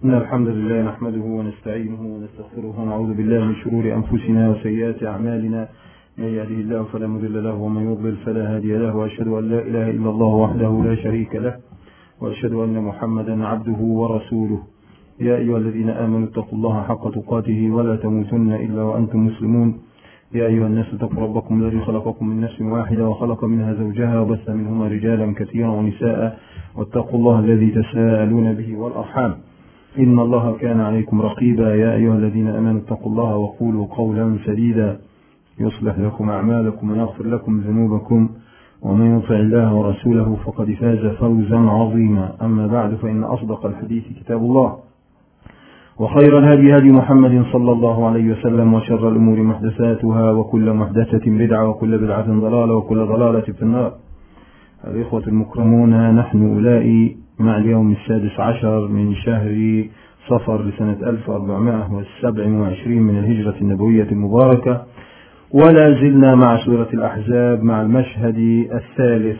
إن الحمد لله نحمده ونستعينه ونستغفره ونعوذ بالله من شرور أنفسنا وسيئات أعمالنا. من يهده الله فلا مضل له ومن يضلل فلا هادي له، وأشهد أن لا إله إلا الله وحده لا شريك له، وأشهد أن محمدا عبده ورسوله. يا أيها الذين آمنوا اتقوا الله حق تقاته ولا تموتن إلا وأنتم مسلمون. يا أيها الناس اتقوا ربكم الذي خلقكم من نفس واحدة وخلق منها زوجها وبث منهما رجالا كثيرا ونساء، واتقوا الله الذي تساءلون به والأرحام إن الله كان عليكم رقيبا. يا أيها الذين آمنوا اتقوا الله وقولوا قولا سديدا يصلح لكم أعمالكم ويغفر لكم ذنوبكم، ومن يطع الله ورسوله فقد فاز فوزا عظيما. أما بعد، فإن أصدق الحديث كتاب الله، وخير الهدي هدي محمد صلى الله عليه وسلم، وشر الأمور محدثاتها، وكل محدثة بدعة، وكل بدعة ضلالة، وكل ضلالة في النار. الإخوة المكرمون، نحن أولئك مع اليوم 16 من شهر صفر لسنة 1427 من الهجرة النبوية المباركة، ولا زلنا مع سورة الأحزاب مع المشهد الثالث.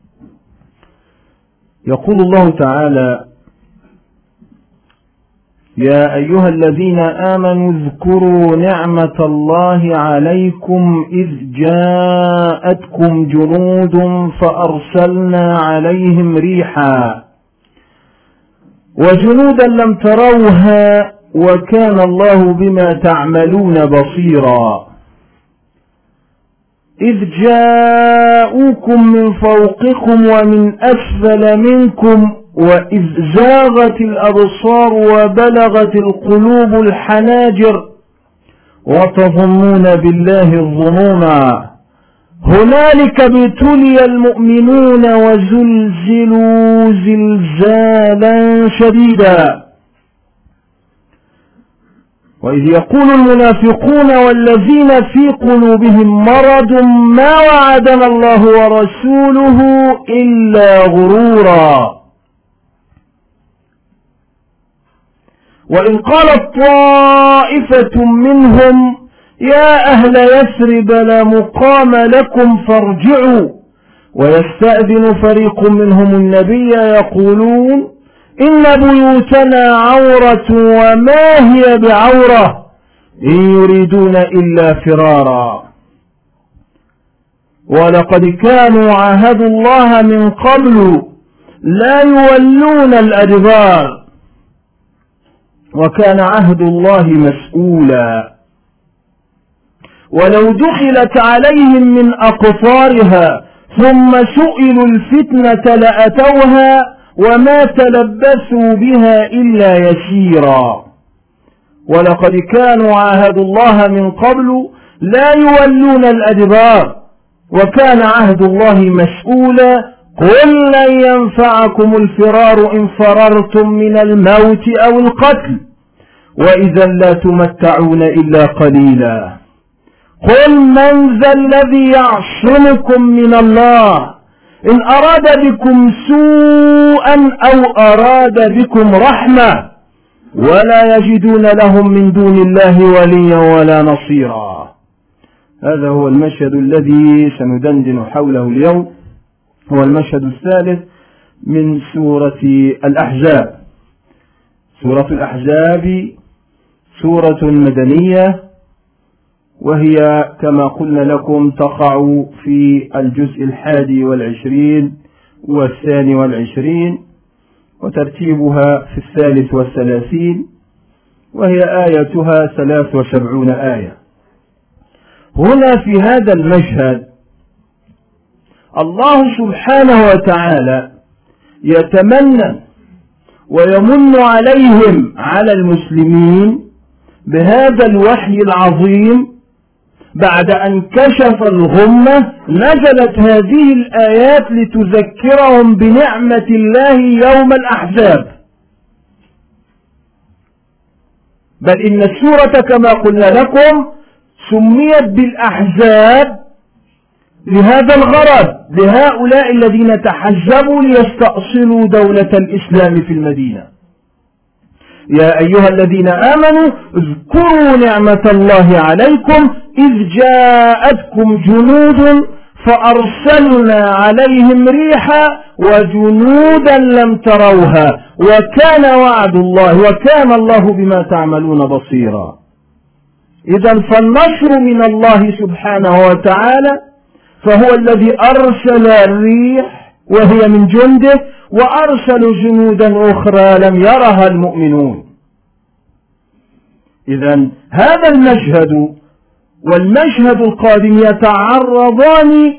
يقول الله تعالى: يا أيها الذين آمنوا اذكروا نعمة الله عليكم إذ جاءتكم جنود فأرسلنا عليهم ريحا وجنودا لم تروها وكان الله بما تعملون بصيرا. إذ جاءوكم من فوقكم ومن أسفل منكم وإذ زاغت الأبصار وبلغت القلوب الحناجر وتظنون بالله الظنونا. هنالك ابتلي المؤمنون وزلزلوا زلزالا شديدا. وإذ يقول المنافقون والذين في قلوبهم مرض ما وعدنا الله ورسوله إلا غرورا. وإن قالت طائفة منهم يا أهل يثرب لا مقام لكم فارجعوا ويستأذن فريق منهم النبي يقولون إن بيوتنا عورة وما هي بعورة إن يريدون إلا فرارا. ولقد كانوا عاهدوا الله من قبل لا يولون الأدبار وكان عهد الله مسؤولا. ولو دخلت عليهم من أقطارها ثم سئلوا الفتنة لأتوها وما تلبثوا بها إلا يسيرا. ولقد كانوا عاهدوا الله من قبل لا يولون الأدبار وكان عهد الله مسؤولا. قل لن ينفعكم الفرار إن فررتم من الموت أو القتل وإذا لا تمتعون إلا قليلا. قل من ذا الذي يعصمكم من الله إن أراد بكم سوءا أو أراد بكم رحمة ولا يجدون لهم من دون الله وليا ولا نصيرا. هذا هو المشهد الذي سندندن حوله اليوم، هو المشهد الثالث من سورة الأحزاب. سورة الأحزاب سورة مدنية، وهي كما قلنا لكم تقع في الجزء 21 و22، وترتيبها في 33، وهي آيتها 73 آية. هنا في هذا المشهد الله سبحانه وتعالى يتمنى ويمن عليهم على المسلمين بهذا الوحي العظيم. بعد أن كشف الغمة نزلت هذه الآيات لتذكرهم بنعمة الله يوم الأحزاب. بل إن السورة كما قلنا لكم سميت بالأحزاب لهذا الغرض، لهؤلاء الذين تحزبوا ليستأصلوا دولة الإسلام في المدينة. يا أيها الذين آمنوا اذكروا نعمة الله عليكم إذ جاءتكم جنود فأرسلنا عليهم ريحا وجنودا لم تروها وكان وعد الله وكان الله بما تعملون بصيرا. إذن فالنصر من الله سبحانه وتعالى، فهو الذي أرسل الريح وهي من جنده، وأرسل جنودا أخرى لم يرها المؤمنون. إذن هذا المشهد والمشهد القادم يتعرضان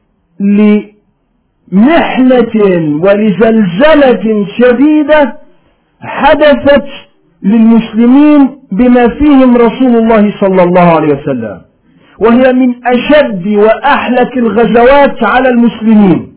لمحنة ولزلزلة شديدة حدثت للمسلمين بما فيهم رسول الله صلى الله عليه وسلم، وهي من أشد وأحلك الغزوات على المسلمين.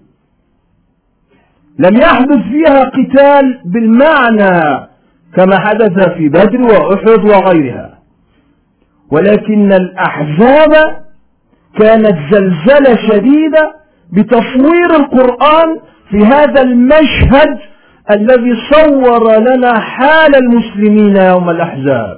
لم يحدث فيها قتال بالمعنى كما حدث في بدر وأحد وغيرها، ولكن الأحزاب كانت زلزلة شديدة بتصوير القرآن في هذا المشهد الذي صور لنا حال المسلمين يوم الأحزاب.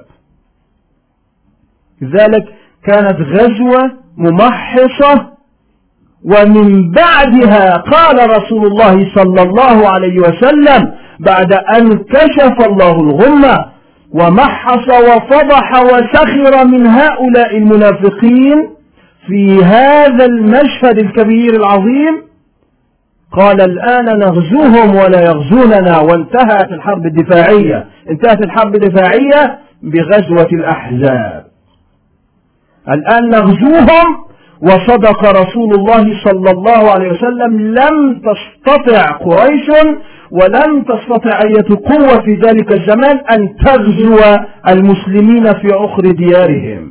لذلك كانت غزوة ممحصة، ومن بعدها قال رسول الله صلى الله عليه وسلم بعد أن كشف الله الغمة ومحص وفضح وسخر من هؤلاء المنافقين في هذا المشهد الكبير العظيم، قال الآن نغزوهم ولا يغزوننا. وانتهت الحرب الدفاعية، انتهت الحرب الدفاعية بغزوة الأحزاب. الآن نغزوهم. وصدق رسول الله صلى الله عليه وسلم، لم تستطع قريش ولم تستطع أية قوة في ذلك الزمان أن تغزو المسلمين في عقر ديارهم،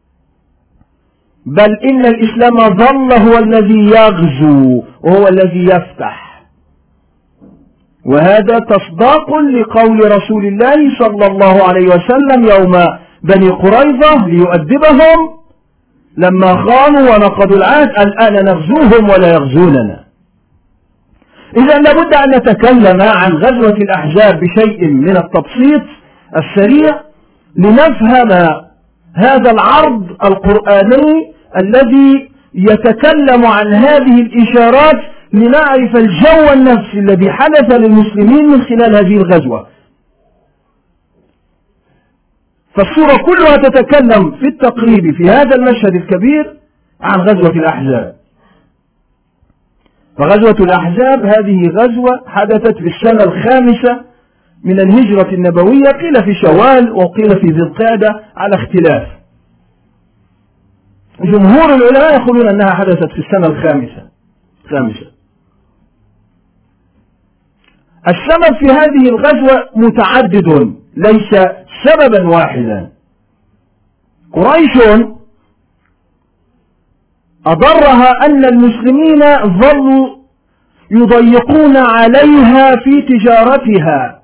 بل إن الإسلام ظل هو الذي يغزو وهو الذي يفتح. وهذا تصداق لقول رسول الله صلى الله عليه وسلم يوم بني قريظة ليؤدبهم لما خانوا ونقضوا العهد، الآن نغزوهم ولا يغزوننا. إذا لابد أن نتكلم عن غزوة الأحزاب بشيء من التبسيط السريع لنفهم هذا العرض القرآني الذي يتكلم عن هذه الإشارات، لنعرف الجو النفسي الذي حدث للمسلمين من خلال هذه الغزوة. فالسورة كلها تتكلم في التقريب في هذا المشهد الكبير عن غزوة الأحزاب. فغزوة الأحزاب هذه غزوة حدثت في السنة الخامسة من الهجرة النبوية، قيل في شوال وقيل في ذي القعدة على اختلاف. جمهور العلماء يقولون أنها حدثت في السنة الخامسة. السبب في هذه الغزوة متعدد ليس سببا واحدا. قريش أضرها أن المسلمين ظلوا يضيقون عليها في تجارتها.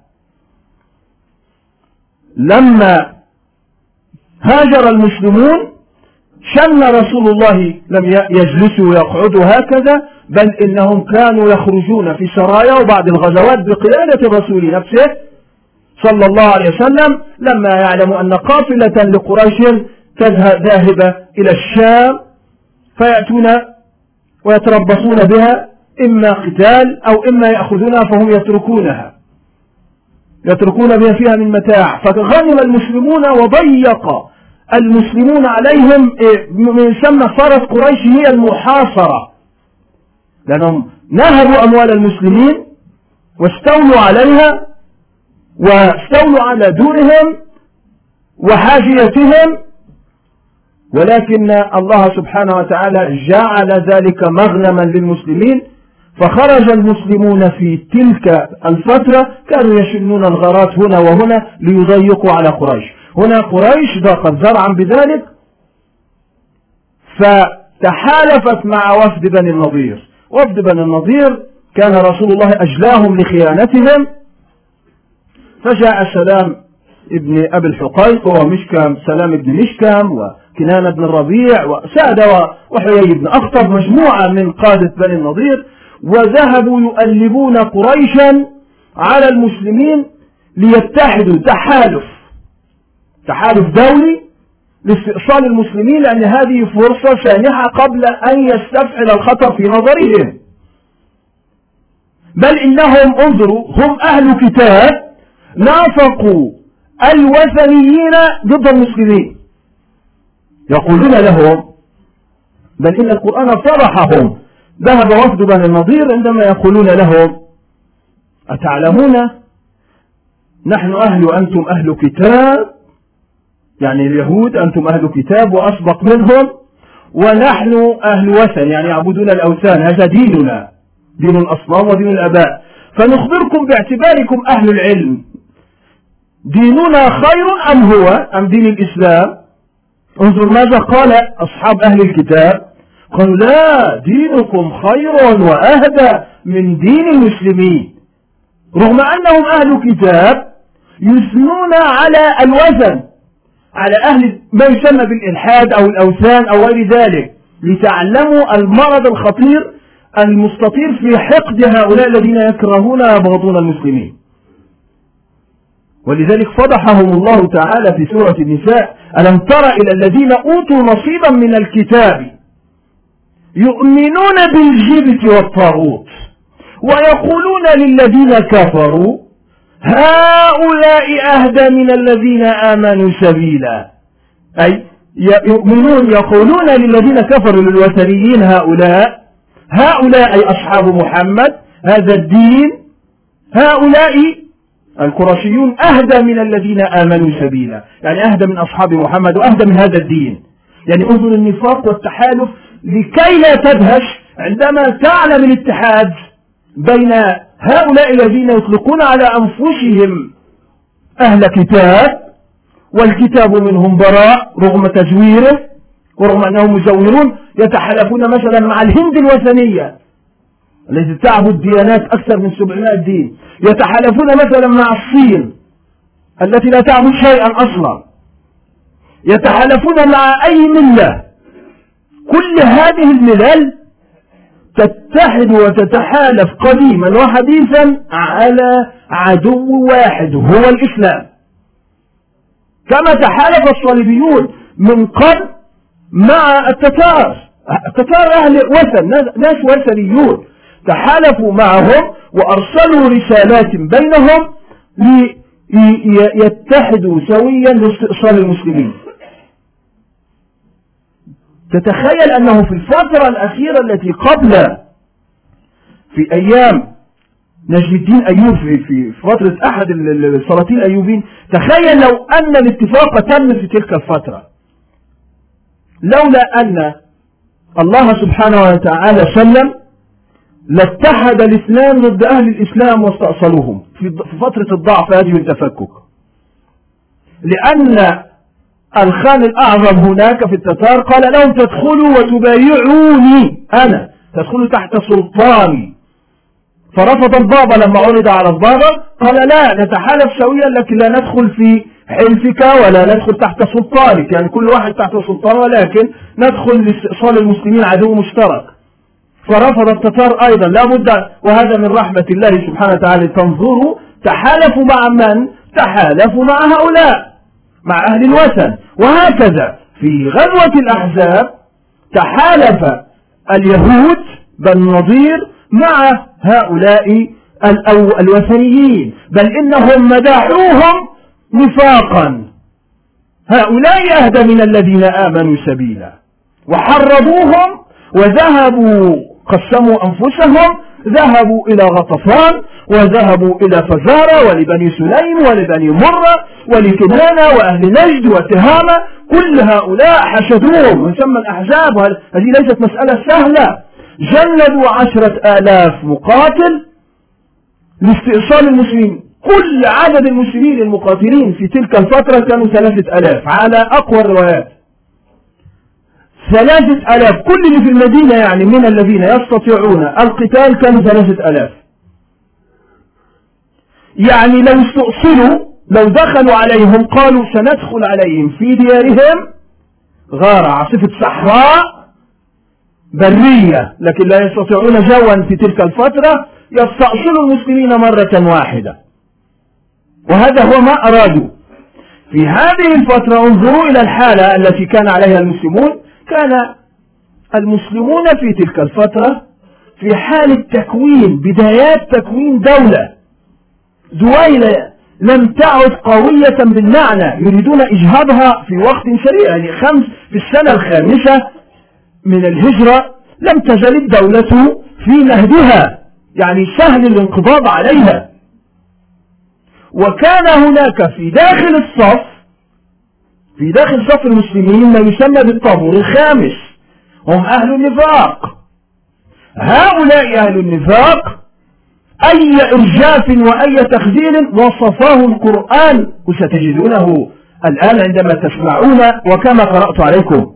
لما هاجر المسلمون شن رسول الله لم يجلسوا ويقعدوا هكذا، بل إنهم كانوا يخرجون في سرايا وبعد الغزوات بقيادة الرسول نفسه صلى الله عليه وسلم، لما يعلم أن قافلة لقريش ذاهبة إلى الشام فيأتون ويتربصون بها، إما قتال أو إما يأخذونها فهم يتركون بها فيها من متاع. فغنم المسلمون وضيق المسلمون عليهم، من ثم صارت قريش هي المحاصرة، لأنهم نهبوا أموال المسلمين واستولوا عليها واستولوا على دورهم وحاجيتهم. ولكن الله سبحانه وتعالى جعل ذلك مغنما للمسلمين، فخرج المسلمون في تلك الفترة كانوا يشنون الغارات هنا وهنا ليضيقوا على قريش. هنا قريش ضاقت ذرعا بذلك فتحالفت مع وفد بني النضير. وفد بني النضير كان رسول الله أجلاهم لخيانتهم، فجاء سلام ابن أبي الحقيق ومشكم سلام ابن مشكم وكنانة بن الربيع وسعد وحيي بن أخطب، مجموعة من قادة بني النضير، وذهبوا يؤلبون قريشا على المسلمين ليتحدوا تحالف دولي لاستئصال المسلمين، لأن هذه فرصة سانحة قبل أن يستفعل الخطر في نظرهم. بل إنهم انظروا هم أهل كتاب نافقوا الوثنيين ضد المسلمين، يقولون لهم، بل إن القرآن صرحهم، ذهب وفد بني النضير عندما يقولون لهم: أتعلمون نحن أهل وأنتم أهل كتاب، يعني اليهود أنتم أهل كتاب وأسبق منهم، ونحن أهل وثن، يعني يعبدون الأوثان، هذا ديننا، دين الأصنام ودين الآباء، فنخبركم باعتباركم أهل العلم، ديننا خير أم هو أم دين الإسلام؟ انظر ماذا قال أصحاب أهل الكتاب، قالوا: لا، دينكم خير وأهدى من دين المسلمين، رغم أنهم أهل كتاب يثنون على الوثن، على أهل ما يسمى بالإلحاد أو الأوثان أو غير ذلك، لتعلموا المرض الخطير المستطير في حقد هؤلاء الذين يكرهون ويبغضون المسلمين. ولذلك فضحهم الله تعالى في سورة النساء: ألم تر إلى الذين أوتوا نصيبا من الكتاب يؤمنون بالجبت والطاغوت ويقولون للذين كفروا هؤلاء أهدى من الذين آمنوا سبيلا. أي يقولون للذين كفروا للوثنيين هؤلاء أي أصحاب محمد، هذا الدين، هؤلاء القرشيون أهدى من الذين آمنوا سبيلا، يعني أهدى من أصحاب محمد وأهدى من هذا الدين. يعني انظر النفاق والتحالف، لكي لا تدهش عندما تعلم الاتحاد بين هؤلاء الذين يطلقون على أنفسهم أهل كتاب والكتاب منهم براء رغم تزويره ورغم أنهم مزورون، يتحالفون مثلا مع الهند الوثنية التي تعبد ديانات أكثر من 700 دين، يتحالفون مثلا مع الصين التي لا تعبد شيئا أصلا، يتحالفون مع أي ملة. كل هذه الملل تتحد وتتحالف قديما وحديثا على عدو واحد هو الإسلام، كما تحالف الصليبيون من قبل مع التتار أهل وثن، ناس وثنيون، تحالفوا معهم وأرسلوا رسالات بينهم ليتحدوا سويا لاستئصال المسلمين. تتخيل أنه في الفترة الأخيرة التي قبل، في أيام نجم الدين أيوب، في فترة أحد السلاطين الأيوبيين، تخيل لو أن الاتفاق تم في تلك الفترة، لولا أن الله سبحانه وتعالى سلم لاتحد الاثنان ضد أهل الإسلام واستأصلوهم في فترة الضعف هذه والتفكك، لأن الخان الأعظم هناك في التتار قال لهم: تدخلوا وتبايعوني أنا، تدخلوا تحت سلطاني. فرفض البابا لما عرض على البابا، قال: لا، نتحالف سويا لكن لا ندخل في حلفك ولا ندخل تحت سلطانك، يعني كل واحد تحت سلطان، ولكن ندخل لاستئصال المسلمين عدو مشترك. فرفض التتار أيضا، لا بد، وهذا من رحمة الله سبحانه وتعالى. تنظروا تحالفوا مع من؟ تحالفوا مع هؤلاء، مع أهل الوثن. وهكذا في غزوة الأحزاب تحالف اليهود بن النضير مع هؤلاء الوثنيين، بل إنهم مدحوهم نفاقا: هؤلاء أهدى من الذين آمنوا سبيلا، وحرضوهم وذهبوا قسموا أنفسهم، ذهبوا إلى غطفان وذهبوا إلى فزارة ولبني سليم ولبني مرة ولكنانة وأهل نجد وتهامة، كل هؤلاء حشدوهم وسمى الأحزاب. هذه ليست مسألة سهلة، جندوا 10,000 مقاتل لاستئصال المسلمين. كل عدد المسلمين المقاتلين في تلك الفترة كانوا 3,000 على أقوى الروايات، 3,000. كل اللي في المدينة يعني من الذين يستطيعون القتال كانوا 3,000. يعني لو استؤصلوا، لو دخلوا عليهم قالوا سندخل عليهم في ديارهم، غارة، عاصفة صحراء برية، لكن لا يستطيعون جوا في تلك الفترة، يستأصلوا المسلمين مرة واحدة. وهذا هو ما أرادوا في هذه الفترة. انظروا إلى الحالة التي كان عليها المسلمون. كان المسلمون في تلك الفترة في حالة تكوين، بدايات تكوين دولة، دويلة لم تعد قوية بالمعنى، يريدون إجهاضها في وقت سريع. يعني في السنة الخامسة من الهجرة لم تزل الدولة في مهدها، يعني سهل الانقضاض عليها. وكان هناك في داخل صف المسلمين ما يسمى بالطابور الخامس، هم أهل النفاق. هؤلاء أهل النفاق أي إرجاف وأي تخذيل وصفاه القرآن، وستجدونه الآن عندما تسمعون وكما قرأت عليكم.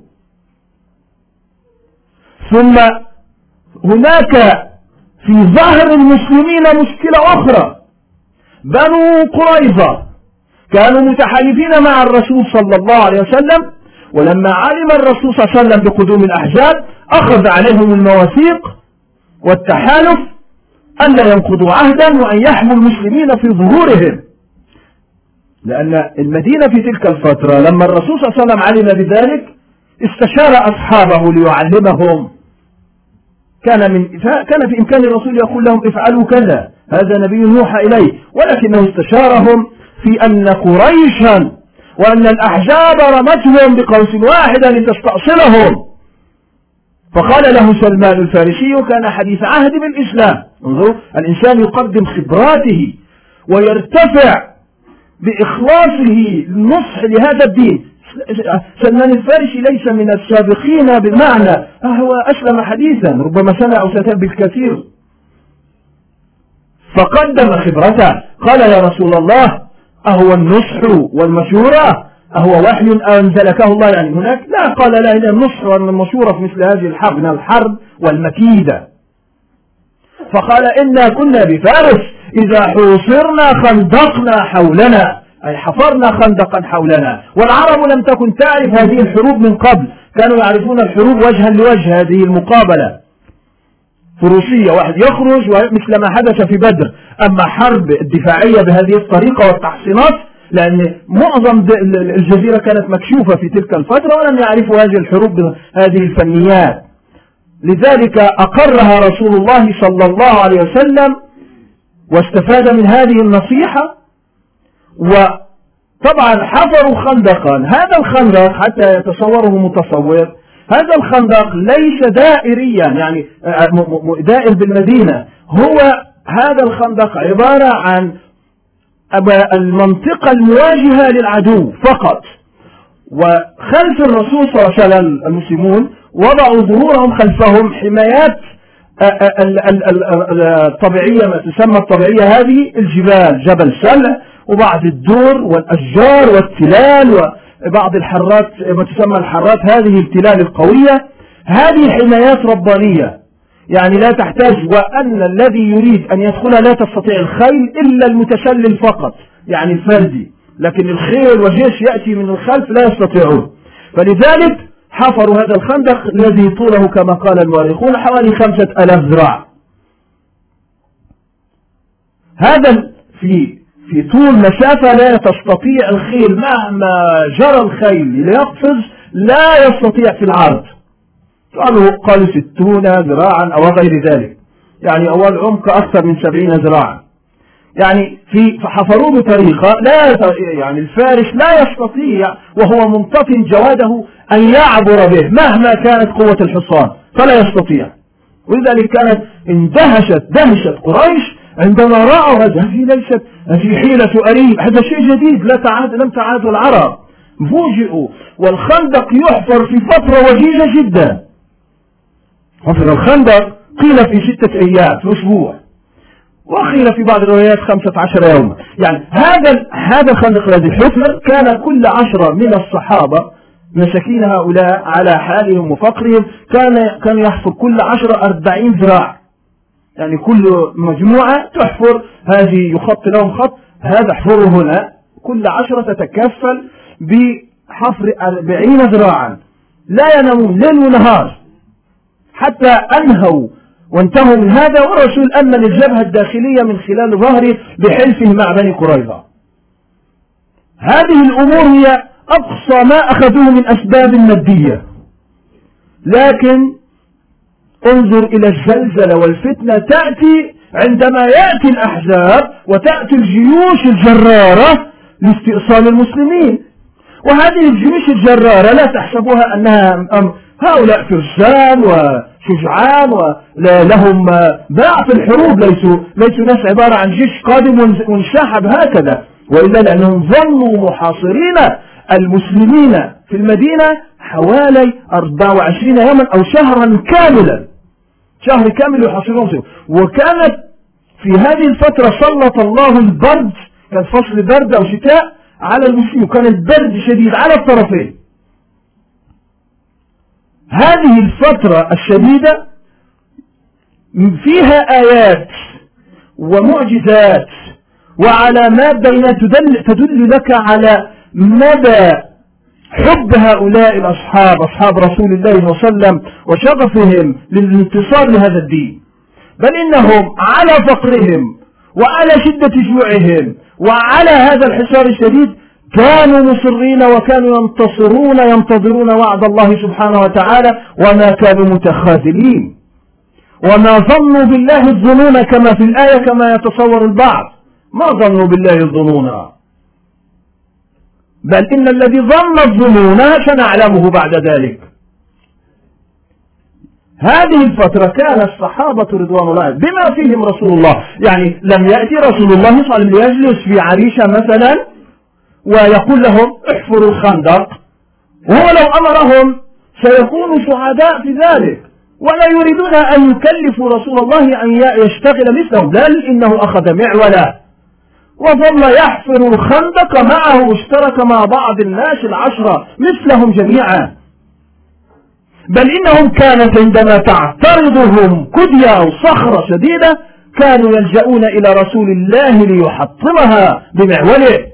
ثم هناك في ظهر المسلمين مشكلة أخرى. بنو قريظة كانوا متحالفين مع الرسول صلى الله عليه وسلم، ولما علم الرسول صلى الله عليه وسلم بقدوم الأحزاب أخذ عليهم المواثيق والتحالف أن لا ينقضوا عهدا وأن يحموا المسلمين في ظهورهم، لأن المدينة في تلك الفترة لما الرسول صلى الله عليه وسلم علم بذلك استشار أصحابه ليعلمهم. كان في إمكان الرسول يقول لهم افعلوا كذا، هذا نبي يوحى إليه، ولكنه استشارهم في أن قريشا وأن الأحزاب رمتهم بقوس واحد لتستأصلهم. فقال له سلمان الفارسي، كان حديث عهد بالإسلام، انظروا الإنسان يقدم خبراته ويرتفع بإخلاصه النصح لهذا الدين. سلمان الفارسي ليس من السابقين بالمعنى، هو أسلم حديثا ربما سنة أو سنتين بالكثير، فقدم خبرته. قال يا رسول الله أهو النصح والمشورة أهو وحي أنزلكه الله؟ يعني هناك لا. قال لا، إلا النصح والمشورة في مثل هذه الحرب من الحرب والمكيدة. فقال إنا كنا بفارس إذا حوصرنا خندقنا حولنا، أي حفرنا خندقا حولنا. والعرب لم تكن تعرف هذه الحروب من قبل، كانوا يعرفون الحروب وجها لوجه، هذه المقابلة فروسية، واحد يخرج مثل ما حدث في بدر. أما حرب الدفاعية بهذه الطريقة والتحصينات، لأن معظم الجزيرة كانت مكشوفة في تلك الفترة ولم يعرفوا هذه الحروب بهذه الفنيات، لذلك أقرها رسول الله صلى الله عليه وسلم واستفاد من هذه النصيحة. وطبعا حفروا خندقا. هذا الخندق حتى يتصوره متصور، هذا الخندق ليس دائريا يعني دائر بالمدينة، هو هذا الخندق عبارة عن المنطقة المواجهة للعدو فقط. وخلف الرسول صلى الله عليه وسلم المسلمون وضعوا ظهورهم خلفهم حمايات الطبيعية، ما تسمى الطبيعية هذه الجبال، جبل سلع وبعض الدور والأشجار والتلال وبعض الحرات ما تسمى الحرات، هذه التلال القوية. هذه حمايات ربانية يعني لا تحتاج، وأن الذي يريد أن يدخل لا تستطيع الخيل إلا المتسلل فقط يعني الفردي، لكن الخيل والجيش يأتي من الخلف لا يستطيعون. فلذلك حفروا هذا الخندق الذي طوله كما قال المؤرخون حوالي 5000 ذراع. هذا في طول مسافة لا تستطيع الخيل مهما جرى الخيل ليقفز لا يستطيع في العرض. قالوا 60 ذراعا أو غير ذلك، يعني أول عمق أكثر من 70 ذراعا. يعني فحفروه بطريقة لا يعني الفارس لا يستطيع وهو منتطن جواده أن يعبر به مهما كانت قوة الحصان، فلا يستطيع. ولذلك كانت دهشت قريش عندما رأوا هذه حيلة أريب، هذا شيء جديد لم تعاد العرب، فوجئوا. والخندق يحفر في فترة وجيزة جدا. حفر الخندق قيل في 6 أيام، في أسبوع، وقيل في بعض الروايات 15 يوما. يعني هذا الخندق الذي حفر كان كل 10 من الصحابة مساكين هؤلاء على حالهم وفقرهم كان يحفر كل 10 40 ذراع، يعني كل مجموعة تحفر، هذه يخط لهم خط، هذا احفره هنا، كل 10 تتكفل بحفر 40 ذراعا، لا ينامون ليل ونهار حتى أنهوا وانتهوا من هذا. والرسول أمن الجبهة الداخلية من خلال ظهره بحلفه مع بني قريظة. هذه الأمور هي أقصى ما أخذوه من أسباب مادية، لكن انظر إلى الزلزلة والفتنة تأتي عندما يأتي الأحزاب وتأتي الجيوش الجرارة لاستئصال المسلمين. وهذه الجيوش الجرارة لا تحسبوها أنها هؤلاء فرسان وشجعان ولهم باع في الحروب، ليسوا ناس عبارة عن جيش قادم وانسحب هكذا، وإلا لأنهم ظنوا محاصرين المسلمين في المدينة حوالي 24 يوما أو شهرا كاملا، شهر كامل يحاصرون. وكانت في هذه الفترة سلط الله البرد، كان فصل برد أو شتاء على المسلمين، وكان البرد شديد على الطرفين. هذه الفترة الشديدة فيها آيات ومعجزات وعلامات بينات تدل لك على مدى حب هؤلاء الأصحاب، أصحاب رسول الله صلى الله عليه وسلم، وشغفهم للانتصار لهذا الدين. بل إنهم على فقرهم وعلى شدة جوعهم وعلى هذا الحصار الشديد كانوا مصرين وكانوا ينتظرون وعد الله سبحانه وتعالى، وما كانوا متخاذلين، وما ظنوا بالله الظنون كما في الآية كما يتصور البعض. ما ظنوا بالله الظنون، بل إن الذي ظن الظنون سنعلمه بعد ذلك. هذه الفترة كان الصحابة رضوان الله بما فيهم رسول الله، يعني لم يأتي رسول الله صلى الله عليه وسلم ليجلس في عريشة مثلا ويقول لهم احفروا الخندق، وهو لو أمرهم سيكونوا سعداء في ذلك، ولا يريدون أن يكلفوا رسول الله أن يشتغل مثلهم، بل إنه أخذ معولا وظل يحفر الخندق معه، اشترك مع بعض الناس 10 مثلهم جميعا. بل إنهم كانت عندما تعترضهم كدية أو صخرة شديدة كانوا يلجؤون إلى رسول الله ليحطمها بمعوله.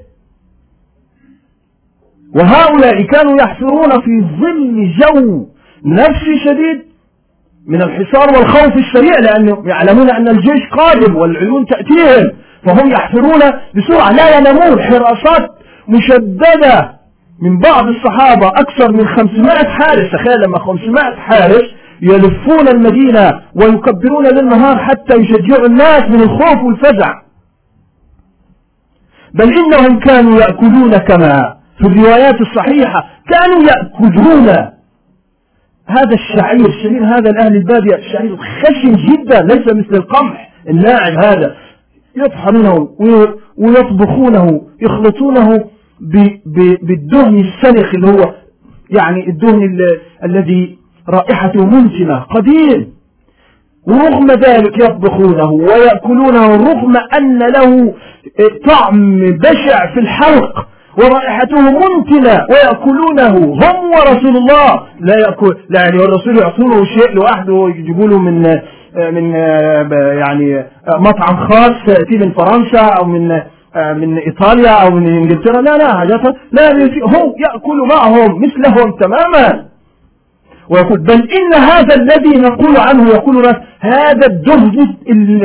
وهؤلاء كانوا يحفرون في ظل جو نفسي شديد من الحصار والخوف السريع، لأنهم يعلمون أن الجيش قادم والعيون تأتيهم، فهم يحفرون بسرعة لا ينامون، حراسات مشددة من بعض الصحابة أكثر من 500 حارس. تخيل لما 500 حارس يلفون المدينة ويكبرون للنهار حتى يشجعوا الناس من الخوف والفزع. بل إنهم كانوا يأكلون كما في الروايات الصحيحة، كانوا يأكلون هذا الشعير الشعير هذا الأهل البادية، الشعير خشن جدا ليس مثل القمح الناعم هذا، يطحنونه ويطبخونه، يخلطونه بالدهن السنخ اللي هو يعني الدهن الذي رائحته منتنة قديم، ورغم ذلك يطبخونه ويأكلونه رغم أن له طعم بشع في الحلق ورائحته منتنة، ويأكلونه هم ورسول الله لا يأكل، يعني الرسول يعطونه شيء لوحده ويجيبوا له من يعني مطعم خاص يأتي من فرنسا أو من إيطاليا أو من إنجلترا، لا حاجات، لا هو يأكل معهم مثلهم تماما. ويقول بل إن هذا الذي نقول عنه يقول هذا الدهن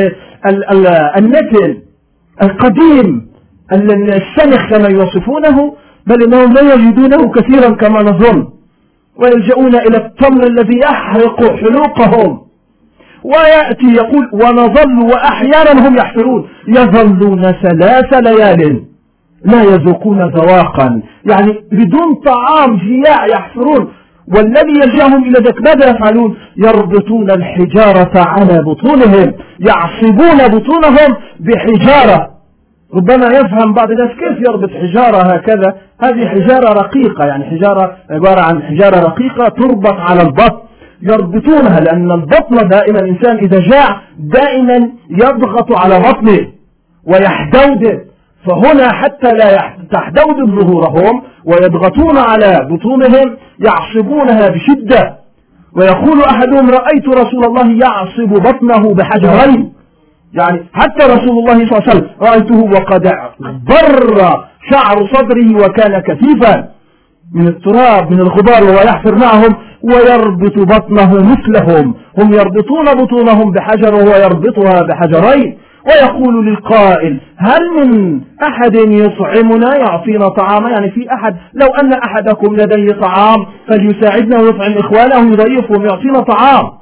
النتن القديم السنخ كما يوصفونه، بل إنهم لا يجدونه كثيرا كما نظن، ويلجؤون إلى التمر الذي يحرق حلوقهم. ويأتي يقول ونظل وأحيانا هم يحفرون يظلون 3 ليال لا يذوقون ذواقا، يعني بدون طعام جياع يحفرون. والذي يلجأهم إلى ذلك ماذا يفعلون؟ يربطون الحجارة على بطونهم، يعصبون بطونهم بحجارة. ربما يفهم بعض الناس كيف يربط حجارة هكذا، هذه حجارة رقيقة، يعني حجارة عبارة عن حجارة رقيقة تربط على البطن، يربطونها لأن البطن دائما الإنسان إذا جاع دائما يضغط على بطنه ويحدود، فهنا حتى لا تحدود ظهورهم ويضغطون على بطونهم يعصبونها بشدة. ويقول أحدهم رأيت رسول الله يعصب بطنه بحجرين، يعني حتى رسول الله صلى الله عليه وسلم رأيته وقد ضر شعر صدره وكان كثيفا من التراب من الغبار وهو يحفر معهم ويربط بطنه مثلهم، هم يربطون بطونهم بحجر وهو يربطها بحجرين. ويقول للقائل هل من أحد يطعمنا يعطينا طعاما، يعني في أحد لو أن أحدكم لديه طعام فليساعدنا ويطعم إخوانه يضيفهم يعطينا طعام.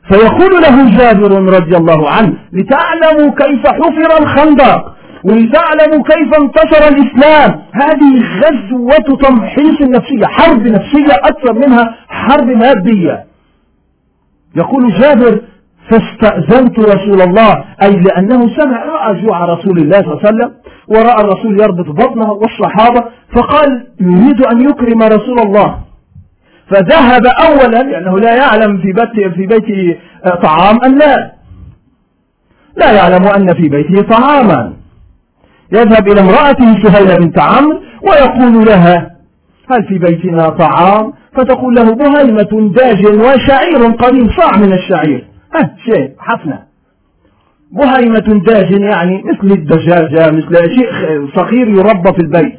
فيقول له جابر رضي الله عنه: لتعلموا كيف حفر الخندق ولتعلموا كيف انتصر الإسلام. هذه غزوة تمحيص نفسية، حرب نفسية أكثر منها حرب مادية. يقول جابر: فاستأذنت رسول الله، أي لأنه رأى جوع رسول الله صلى الله عليه وسلم، ورأى الرسول يربط بطنه والصحابة، فقال يريد أن يكرم رسول الله، فذهب أولا لأنه لا يعلم في بيته طعام أم لا يعلم أن في بيته طعاما. يذهب إلى امرأته سهيلة بنت عمرو ويقول لها: هل في بيتنا طعام؟ فتقول له: بهيمة داج وشعير قديم، صاع من الشعير، شيء حفنة. بهيمة داج يعني مثل الدجاجة، مثل شيء صغير يربى في البيت.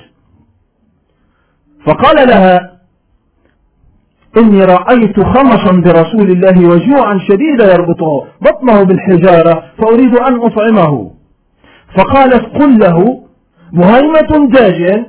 فقال لها: إني رأيت خمصا برسول الله وجوعا شديدا يربطه بطنه بالحجارة فأريد أن أطعمه. فقالت: قل له بهيمة داج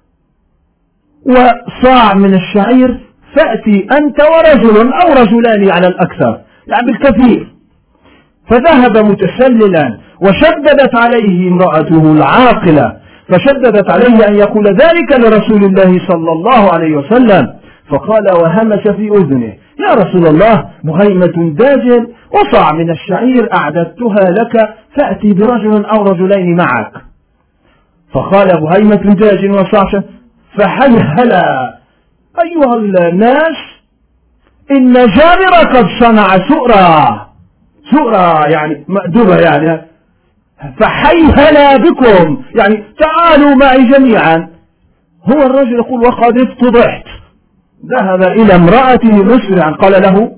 وصاع من الشعير، فأتي أنت ورجل أو رجلان على الأكثر، يعني بالكثير. فذهب متسللا، وشددت عليه امرأته العاقلة، فشددت عليه أن يقول ذلك لرسول الله صلى الله عليه وسلم. فقال وهمس في أذنه: يا رسول الله، بهيمة داج وصاع من الشعير أعددتها لك، فأتي برجل أو رجلين معك. فقال بهيمة داج وصاع، فهيهلا أيها الناس، إن جابر قد صنع سؤرا يعني مأدبة، يعني فحيهلا بكم، يعني تعالوا معي جميعا. هو الرجل يقول: وقد افتضحت. ذهب إلى امرأته مسرعا، قال له: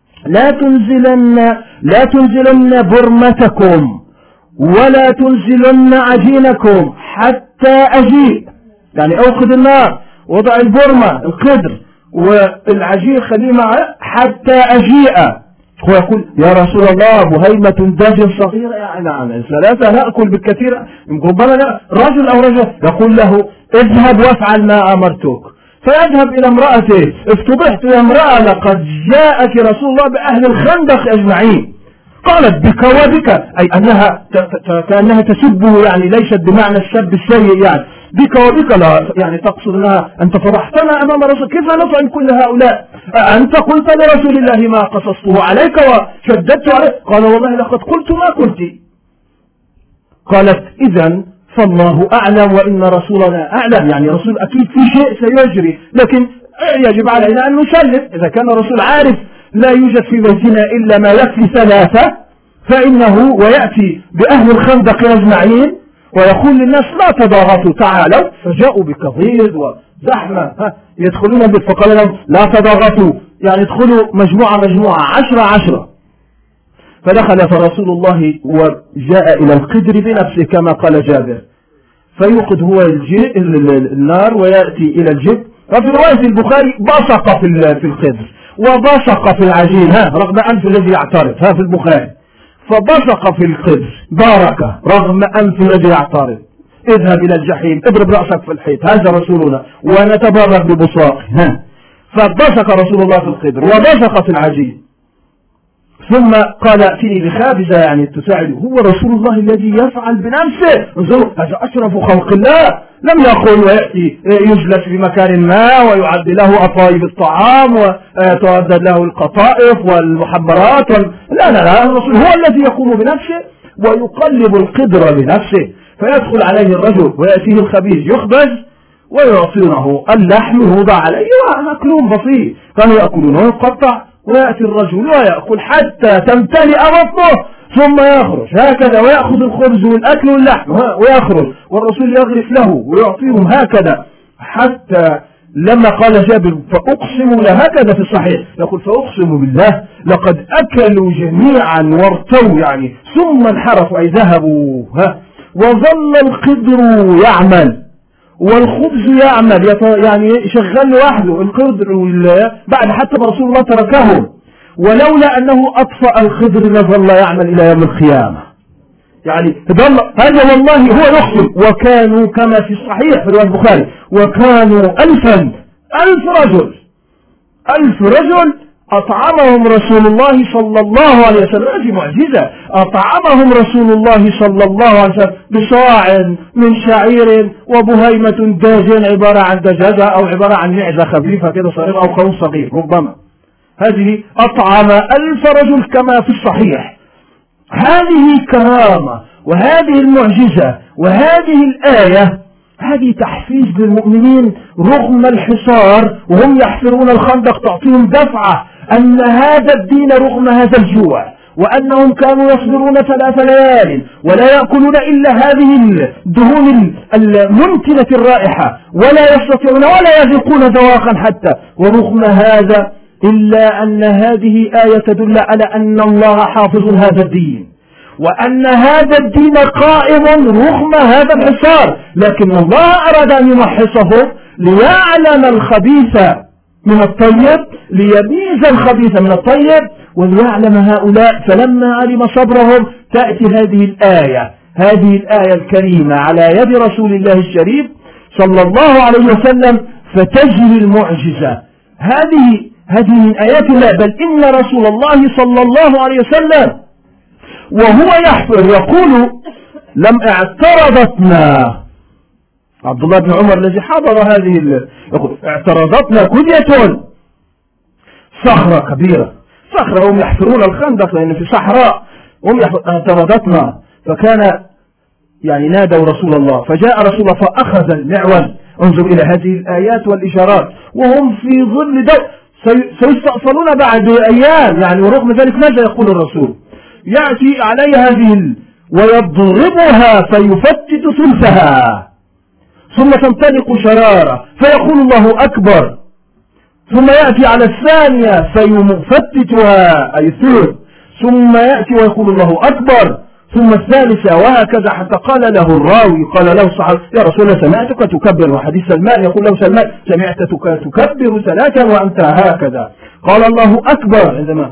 لا تنزلن برمتكم ولا تنزلن عجينكم حتى أجيء، يعني أوقد النار، وضع البرمة القدر والعجين خليه معه حتى أجيء. هو يقول: يا رسول الله، بهيمة داج صغيرة، يعني ثلاثة نأكل بالكثير، ربما رجل أو رجل. يقول له: اذهب وافعل ما أمرتك. فيذهب إلى امرأته: افتضحت يا امرأة، لقد جاءك رسول الله بأهل الخندق أجمعين. قالت: بك وبك، أي كأنها تسبه، يعني ليست بمعنى السب السيء، يعني بك وبك، لا يعني تقصد أنها أنت فضحتنا أمام رسول، كيف نطعم كل هؤلاء؟ أنت قلت لرسول الله ما قصصته عليك وشددت عليك. قال: والله لقد قلت ما قلت. قالت: إذن فالله أعلم وإن رسولنا أعلم، يعني رسول أكيد في شيء سيجري، لكن يجب علينا أن نسلم. إذا كان الرسول عارف لا يوجد في بيتنا إلا ما يكفي ثلاثة، فإنه ويأتي بأهل الخندق أجمعين ويقول للناس: لا تضاغطوا، تعالوا. فجاءوا بكظيظ وزحمة يدخلون فقال لهم: لا تضاغطوا، يعني ادخلوا مجموعة 10. فدخل فرسول الله وجاء إلى القدر بنفسه كما قال جابر، فيوقد هو النار ويأتي إلى الجب. وفي رواية البخاري: بصق في القدر وبصق في العجين، رغم أنف الذي يعترض، في البخاري. فبصق في القدر بارك رغم أنف الذي يعترض. اذهب إلى الجحيم، اضرب رأسك في الحيط، هذا رسولنا ونتبرك ببصاقه. فبصق رسول الله في القدر وبصق في العجين. ثم قال: ائتني بخابزة، يعني تساعده. هو رسول الله الذي يفعل بنفسه، انظروا، هذا أشرف خلق الله. لم يقل ويأتي يجلس في مكان ما ويعد له أطايب الطعام وتعدد له القطائف والمحمرات لا، الرسول هو الذي يقوم بنفسه ويقلب القدر بنفسه. فيدخل عليه الرجل ويأتيه الخبيز يخبز ويعطونه اللحم يوضع عليه وأكلهم بسيط، كانوا يأكلون ويقطع، ويأتي الرجل ويأكل حتى تمتلئ بطنه ثم يخرج هكذا، ويأخذ الخبز والأكل واللحم ويخرج، والرسول يغرف له ويعطيهم هكذا. حتى لما قال جابر: فأقسم له، هكذا في الصحيح يقول: فأقسم بالله لقد أكلوا جميعا وارتوا، يعني ثم انحرفوا، أي ذهبوا، وظل القدر يعمل والخبز يعمل، يعني شغال لوحده القدر بعد حتى رسول الله تركه، ولولا أنه أطفأ الخضر لظل يعمل إلى يوم القيامة. يعني هذا والله هو يقسم. وكانوا كما في الصحيح في رواية البخاري: وكانوا 1000 رجل أطعمهم رسول الله صلى الله عليه وسلم، هذه معجزة، أطعمهم رسول الله صلى الله عليه وسلم بصاع من شعير وبهيمة داجن عبارة عن دجاجة أو عبارة عن معزة خفيفة كده صغيرة أو خروف صغير ربما. هذه أطعم 1000 رجل كما في الصحيح. هذه كرامة وهذه المعجزة وهذه الآية، هذه تحفيز للمؤمنين رغم الحصار وهم يحفرون الخندق، تعطيهم دفعة أن هذا الدين رغم هذا الجوع، وأنهم كانوا يصبرون 3 ليال ولا يأكلون إلا هذه الدهون المنتنة الرائحة ولا يستطيعون ولا يذوقون ذواقا حتى، ورغم هذا إلا أن هذه آية تدل على أن الله حافظ هذا الدين وأن هذا الدين قائم رغم هذا الحصار، لكن الله أراد أن يمحصه ليعلم الخبيث من الطيب، ليميز الخبيث من الطيب، وليعلم هؤلاء. فلما علم صبرهم تأتي هذه الآية الكريمة على يد رسول الله الشريف صلى الله عليه وسلم، فتجري المعجزة. هذه من آيات الله. بل إن رسول الله صلى الله عليه وسلم وهو يحفر يقول: لم اعترضتنا، عبد الله بن عمر الذي حضر هذه يقول: اعترضتنا كدية، صخرة كبيرة، صخرة هم يحفرون الخندق لأن في صحراء، هم اعترضتنا. فكان يعني نادوا رسول الله، فجاء رسول الله فأخذ المعول. انظر إلى هذه الآيات والإشارات وهم في ظل سيستأصلون بعد أيام يعني، ورغم ذلك ماذا يقول الرسول؟ يأتي علي هذه ويضربها فيفتت ثلثها، ثم تنطلق شرارة فيقول الله أكبر، ثم يأتي على الثانية فيفتتها أي ثلث، ثم يأتي ويقول الله أكبر، ثم الثالثة، وهكذا حتى قال له الراوي، قال له الصحابي: يا رسول الله سمعتك تكبر. وحديث سلمان يقول له سلمان: سمعتك تكبر 3 وأنت هكذا. قال الله أكبر عندما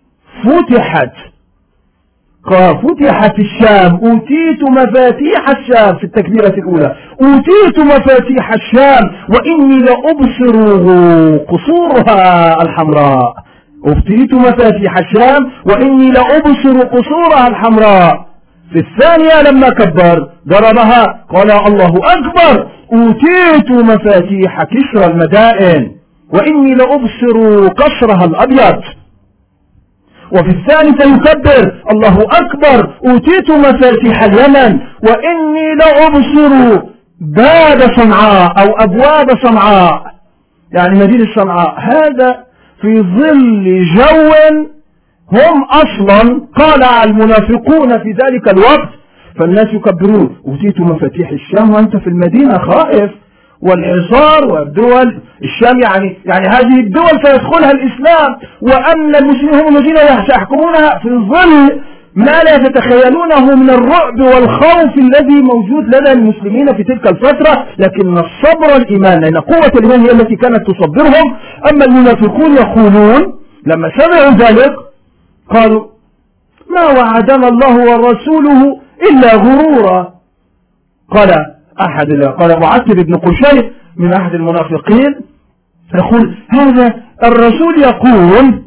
فتحت الشام، أوتيت مفاتيح الشام في التكبيرة الأولى، أوتيت مفاتيح الشام وإني لأبصر قصورها الحمراء، أوتيت مفاتيح الشام وإني لأبصر قصورها الحمراء. في الثانية لما كبر ضربها قال الله أكبر: أوتيت مفاتيح كسرى المدائن وإني لأبصر قصرها الأبيض. وفي الثالثة يكبر: الله أكبر: أوتيت مفاتيح اليمن وإني لأبصر باب صنعاء أو أبواب صنعاء، يعني مدينة صنعاء. هذا في ظل جو هم أصلا قالع المنافقون في ذلك الوقت، فالناس يكبرون: أوتيت مفاتيح الشام وأنت في المدينة خائف، والحصار والدول الشام يعني هذه الدول سيدخلها الإسلام، وأن المسلمين هم الذين يحكمونها في ظل ما لا تتخيلونه من الرعب والخوف الذي موجود لدى المسلمين في تلك الفترة. لكن الصبر الإيمان، لأن قوة الإيمان هي التي كانت تصبرهم. أما المنافقون يقولون لما سمعوا ذلك قالوا: ما وعدنا الله ورسوله إلا غرورا. قال معتب بن قشير من أحد المنافقين يقول: هذا الرسول يقول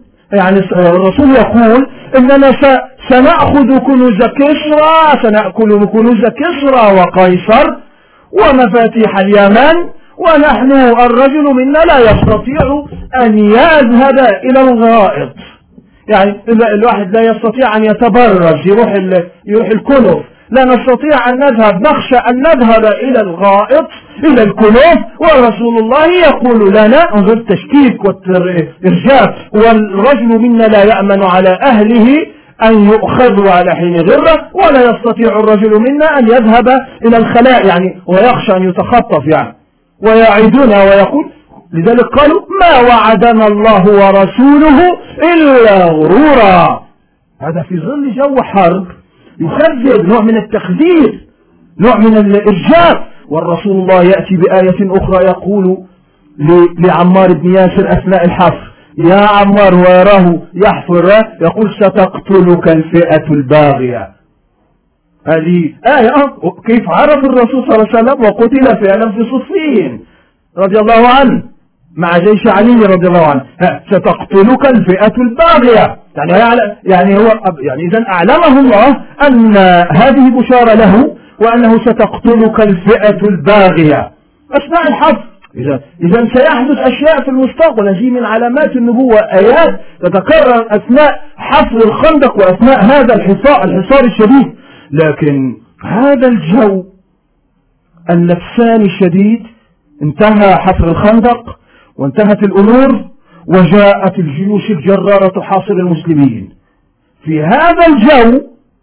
إننا سنأخذ كنوز كسرى، سنأكل كنوز كسرى وقيصر ومفاتيح اليمن، ونحن الرجل منا لا يستطيع أن يذهب إلى الغائط، يعني الواحد لا يستطيع أن يتبرز يروح الكنف، لا نستطيع أن نذهب، نخشى أن نذهب إلى الغائط إلى الكنوف، ورسول الله يقول لنا، انظر التشكيك والإرجاف: والرجل منا لا يأمن على أهله أن يؤخذوا على حين غرة، ولا يستطيع الرجل منا أن يذهب إلى الخلاء، يعني ويخشى أن يتخطف ويعيدنا ويقول. لذلك قالوا: ما وعدنا الله ورسوله إلا غرورا. هذا في ظل جو حرب يخذل، نوع من التخذير، نوع من الإرجاف. والرسول الله يأتي بآية أخرى يقول لعمار بن ياسر أثناء الحفر: يا عمار، ويراه يحفر، يقول: ستقتلك الفئة الباغية. هذه آية كيف عرف الرسول صلى الله عليه وسلم وقتل فعلا في صفين رضي الله عنه. مع جيش علي رضي الله عنه، ستقتلك الفئة الباغية. يعني هو إذا أعلمه الله أن هذه بشارة له وأنه ستقتلك الفئة الباغية أثناء الحفر. إذا سيحدث أشياء في المستقبل. هذه من علامات النبوة، آيات تتكرر أثناء حفر الخندق وأثناء هذا الحصار الشديد. لكن هذا الجو النفساني الشديد انتهى حفر الخندق وانتهت الأمور وجاءت الجيوش الجرارة تحاصر المسلمين. في هذا الجو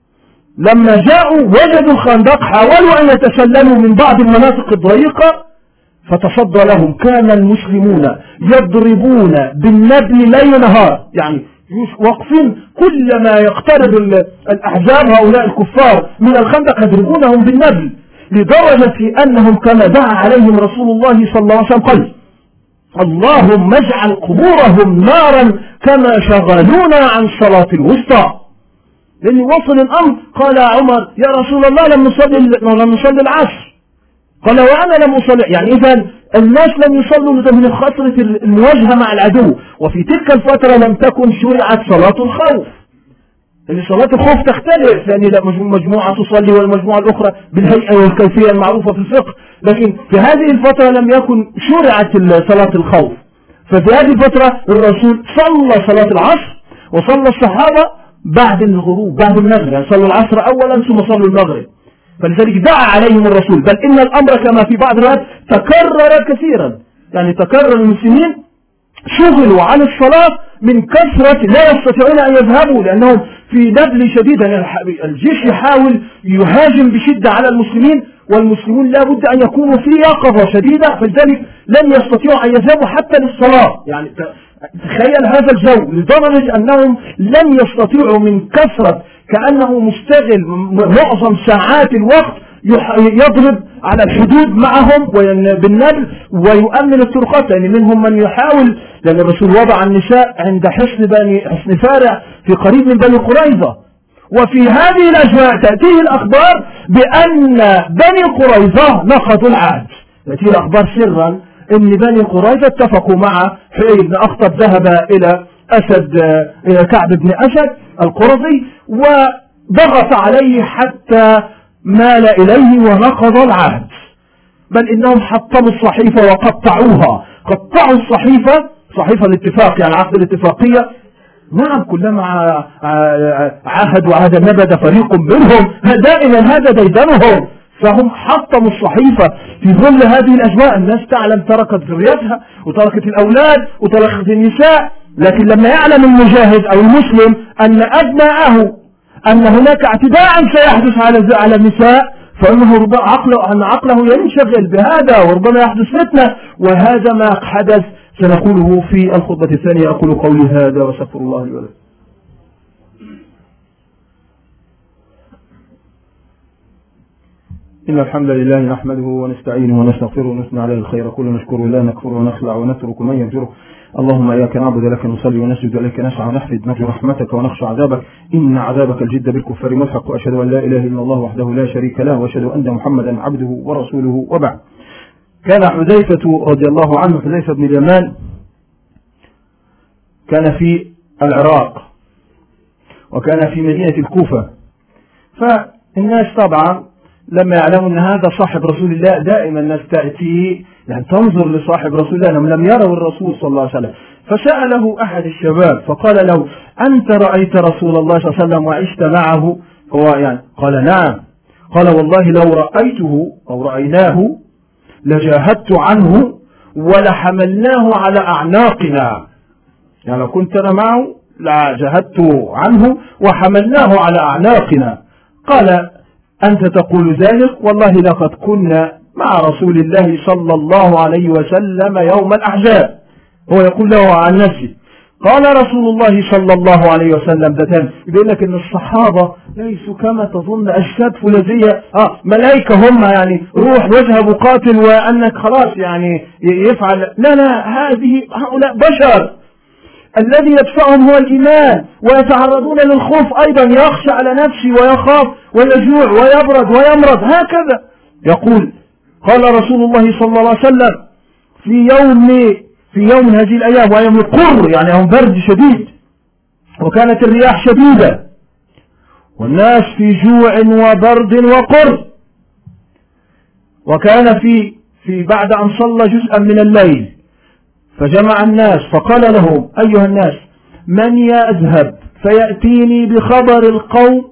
لما جاءوا وجدوا الخندق حاولوا أن يتسللوا من بعض المناطق الضيقة فتصدى لهم. كان المسلمون يضربون بالنبل ليل نهار، يعني واقفين كلما يقترب الأحزاب هؤلاء الكفار من الخندق يضربونهم بالنبل، لدرجة أنهم كما دعا عليهم رسول الله صلى الله عليه وسلم قال: اللهم اجعل قبورهم نارا كما شغلونا عن صلاة الوسطى. لأن وصل الأمر قال عمر: يا رسول الله لم نصلي العصر. قال: وأنا لم أصلي. يعني إذا الناس لم يصلوا من خطرة المواجهة مع العدو. وفي تلك الفترة لم تكن شرعت صلاة الخوف، لأن صلاة الخوف تختلف، لأن مجموعة تصلي والمجموعة الأخرى بالهيئة والكيفية المعروفة في الفقه. لكن في هذه الفترة لم يكن شرعت صلاة الخوف. ففي هذه الفترة الرسول صلى صلاة العصر وصلى الصحابة بعد الغروب بعد المغرب، يعني صلوا العصر أولا ثم صلوا المغرب. فلذلك دعا عليهم الرسول. بل إن الأمر كما في بعض الروايات تكرر كثيرا، يعني تكرر المسلمين شغلوا عن الصلاة من كثرة لا يستطيعون أن يذهبوا، لأنهم في نبل شديد. الجيش يحاول يهاجم بشدة على المسلمين والمسلمون لا بد أن يكونوا في يقظة شديدة، فلذلك لن يستطيعوا أن يذهبوا حتى للصلاة. يعني تخيل هذا الجو، لدرجة أنهم لن يستطيعوا من كثرة، كأنه مستغل معظم ساعات الوقت يضرب على الحدود معهم بالنبل ويؤمن الطرقات. يعني منهم من يحاول، لأن الرسول وضع النساء عند حصن فارع في قريب من بني قريظة. وفي هذه الأجواء تأتيه الأخبار بأن بني قريظة نقضوا العهد. تأتيه الأخبار سرا أن بني قريظة اتفقوا مع حيي بن أخطب، ذهب إلى كعب بن أسد القرظي وضغط عليه حتى مال إليه ونقض العهد. بل إنهم حطموا الصحيفة وقطعوها، قطعوا الصحيفة، صحيفة الاتفاق يعني عقد الاتفاقية. نعم، كلما عاهدوا عهدا نبذ فريق منهم، دائما هذا ديدنهم. فهم حطموا الصحيفة في ظل هذه الأجواء. الناس تعلم تركت ذريتها وتركت الأولاد وتركت النساء. لكن لما يعلم المجاهد أو المسلم أن أبناءه أن هناك اعتداء سيحدث على النساء، فإنه عقله ينشغل بهذا وربما يحدث فتنة. وهذا ما حدث، سنقوله في الخطبة الثانية. أقول قولي هذا واستغفر الله لي ولكم. إن الحمد لله نحمده ونستعينه ونستغفره ونثني عليه الخير كله، نشكره لا نكفره ونخلع ونترك من يفجره. اللهم إياك نعبد لك نصلي ونسجد إليك نسعى ونحفد نرجو رحمتك ونخشى عذابك، إن عذابك الجد بالكفار ملحق. وأشهد أن لا إله إلا الله وحده لا شريك له، وأشهد أن محمدا عبده ورسوله، وبعد. كان حذيفة رضي الله عنه، حذيفة بن اليمان، كان في العراق وكان في مدينة الكوفة. فالناس طبعا لما يعلموا أن هذا صاحب رسول الله، دائما الناس تأتيه يعني تنظر لصاحب رسول الله، لم يروا الرسول صلى الله عليه وسلم. فسأله أحد الشباب فقال له: أنت رأيت رسول الله صلى الله عليه وسلم وعشت معه؟ هو يعني قال: نعم. قال: والله لو رأيته أو رأيناه لجاهدت عنه ولحملناه على أعناقنا. يعني لو كنت أنا معه لجاهدت عنه وحملناه على أعناقنا. قال: أنت تقول ذلك؟ والله لقد كنا مع رسول الله صلى الله عليه وسلم يوم الأحزاب. هو يقول له عن نفسه. قال رسول الله صلى الله عليه وسلم: ده يقول لك ان الصحابة ليسوا كما تظن أجساد فولاذية ملائكة هم، يعني روح وجه مقاتل وأنك خلاص يعني يفعل. لا، هؤلاء بشر. الذي يدفعهم هو الإيمان، ويتعرضون للخوف أيضا، يخشى على نفسه ويخاف ويجوع ويبرد ويمرض هكذا. يقول: قال رسول الله صلى الله عليه وسلم: في يوم في يوم من هذه الأيام ويوم القر، يعني يوم برد شديد، وكانت الرياح شديدة والناس في جوع وبرد وقر. وكان في بعد أن صلى جزءا من الليل فجمع الناس فقال لهم: أيها الناس، من يذهب فيأتيني بخبر القوم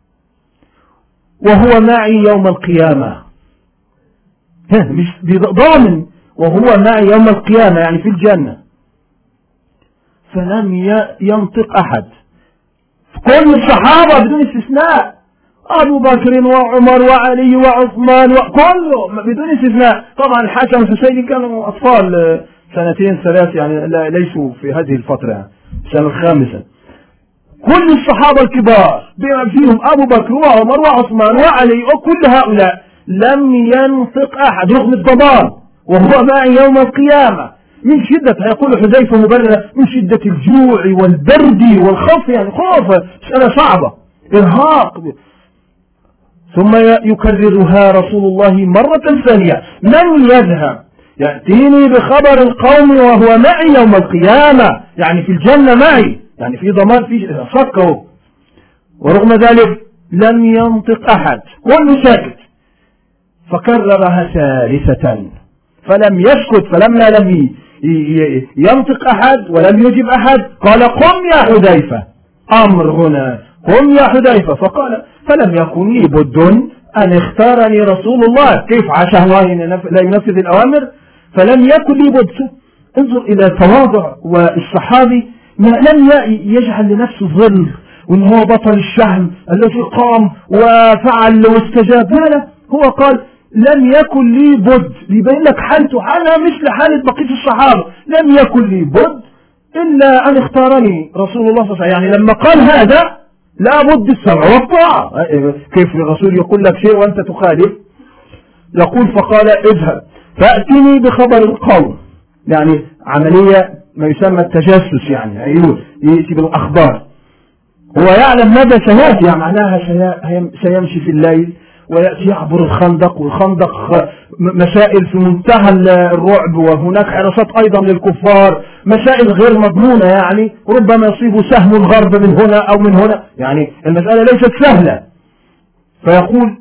وهو معي يوم القيامة؟ مش ضامن، وهو معي يوم القيامة يعني في الجنة. فلم ينطق أحد، كل الصحابة بدون استثناء، أبو بكر وعمر وعلي وعثمان وكله بدون استثناء. طبعا الحسن والحسين كانوا أطفال 2 3 يعني ليسوا في هذه الفترة، يعني السنة الخامسة. كل الصحابة الكبار بما فيهم أبو بكر وعمر وعثمان وعلي وكل هؤلاء لم ينطق أحد رغم الضمان وهو معي يوم القيامة، من شدة، يقول حذيفة مبررة، من شدة الجوع والبرد والخوف، يعني خوف، مسألة صعبة، إرهاق. ثم يكررها رسول الله مرة ثانية: من يذهب يأتيني بخبر القوم وهو معي يوم القيامة، يعني في الجنة معي، يعني في ضمان، في صدقه. ورغم ذلك لم ينطق أحد، كله ساكت. فكررها ثالثة فلم يسكت، فلما لم ينطق أحد ولم يجب أحد قال: قم يا حذيفة. أمر هنا، قم يا حذيفة. فقال: فلم يكن لي بد أن اختارني رسول الله، كيف عاش الله لا ينفذ الأوامر؟ فلم يكن لي بد. انظر إلى التواضع، والصحابي ما لم يجعل لنفسه ظل وإن هو بطل الشهم الذي قام وفعل واستجاب، لا، هو قال: لم يكن لي بد، يبين لك حالته حالها مثل حالة بقية الصحابة، لم يكن لي بد إلا أن اختارني رسول الله صلى الله عليه وسلم. يعني لما قال هذا لا بد السمع والطاعة. كيف الرسول يقول لك شيء وأنت تخالف؟ يقول: فقال: اذهب فأتني بخبر القوم، يعني عملية ما يسمى التجسس، يعني يأتي بالأخبار، هو يعلم ماذا سيأتي، يعني معناها سيمشي في الليل ويأتي يعبر الخندق، والخندق مسائل في منتهى الرعب، وهناك حراسات أيضا للكفار، مسائل غير مضمونة، يعني ربما يصيب سهم الغرب من هنا أو من هنا، يعني المسألة ليست سهلة. فيقول: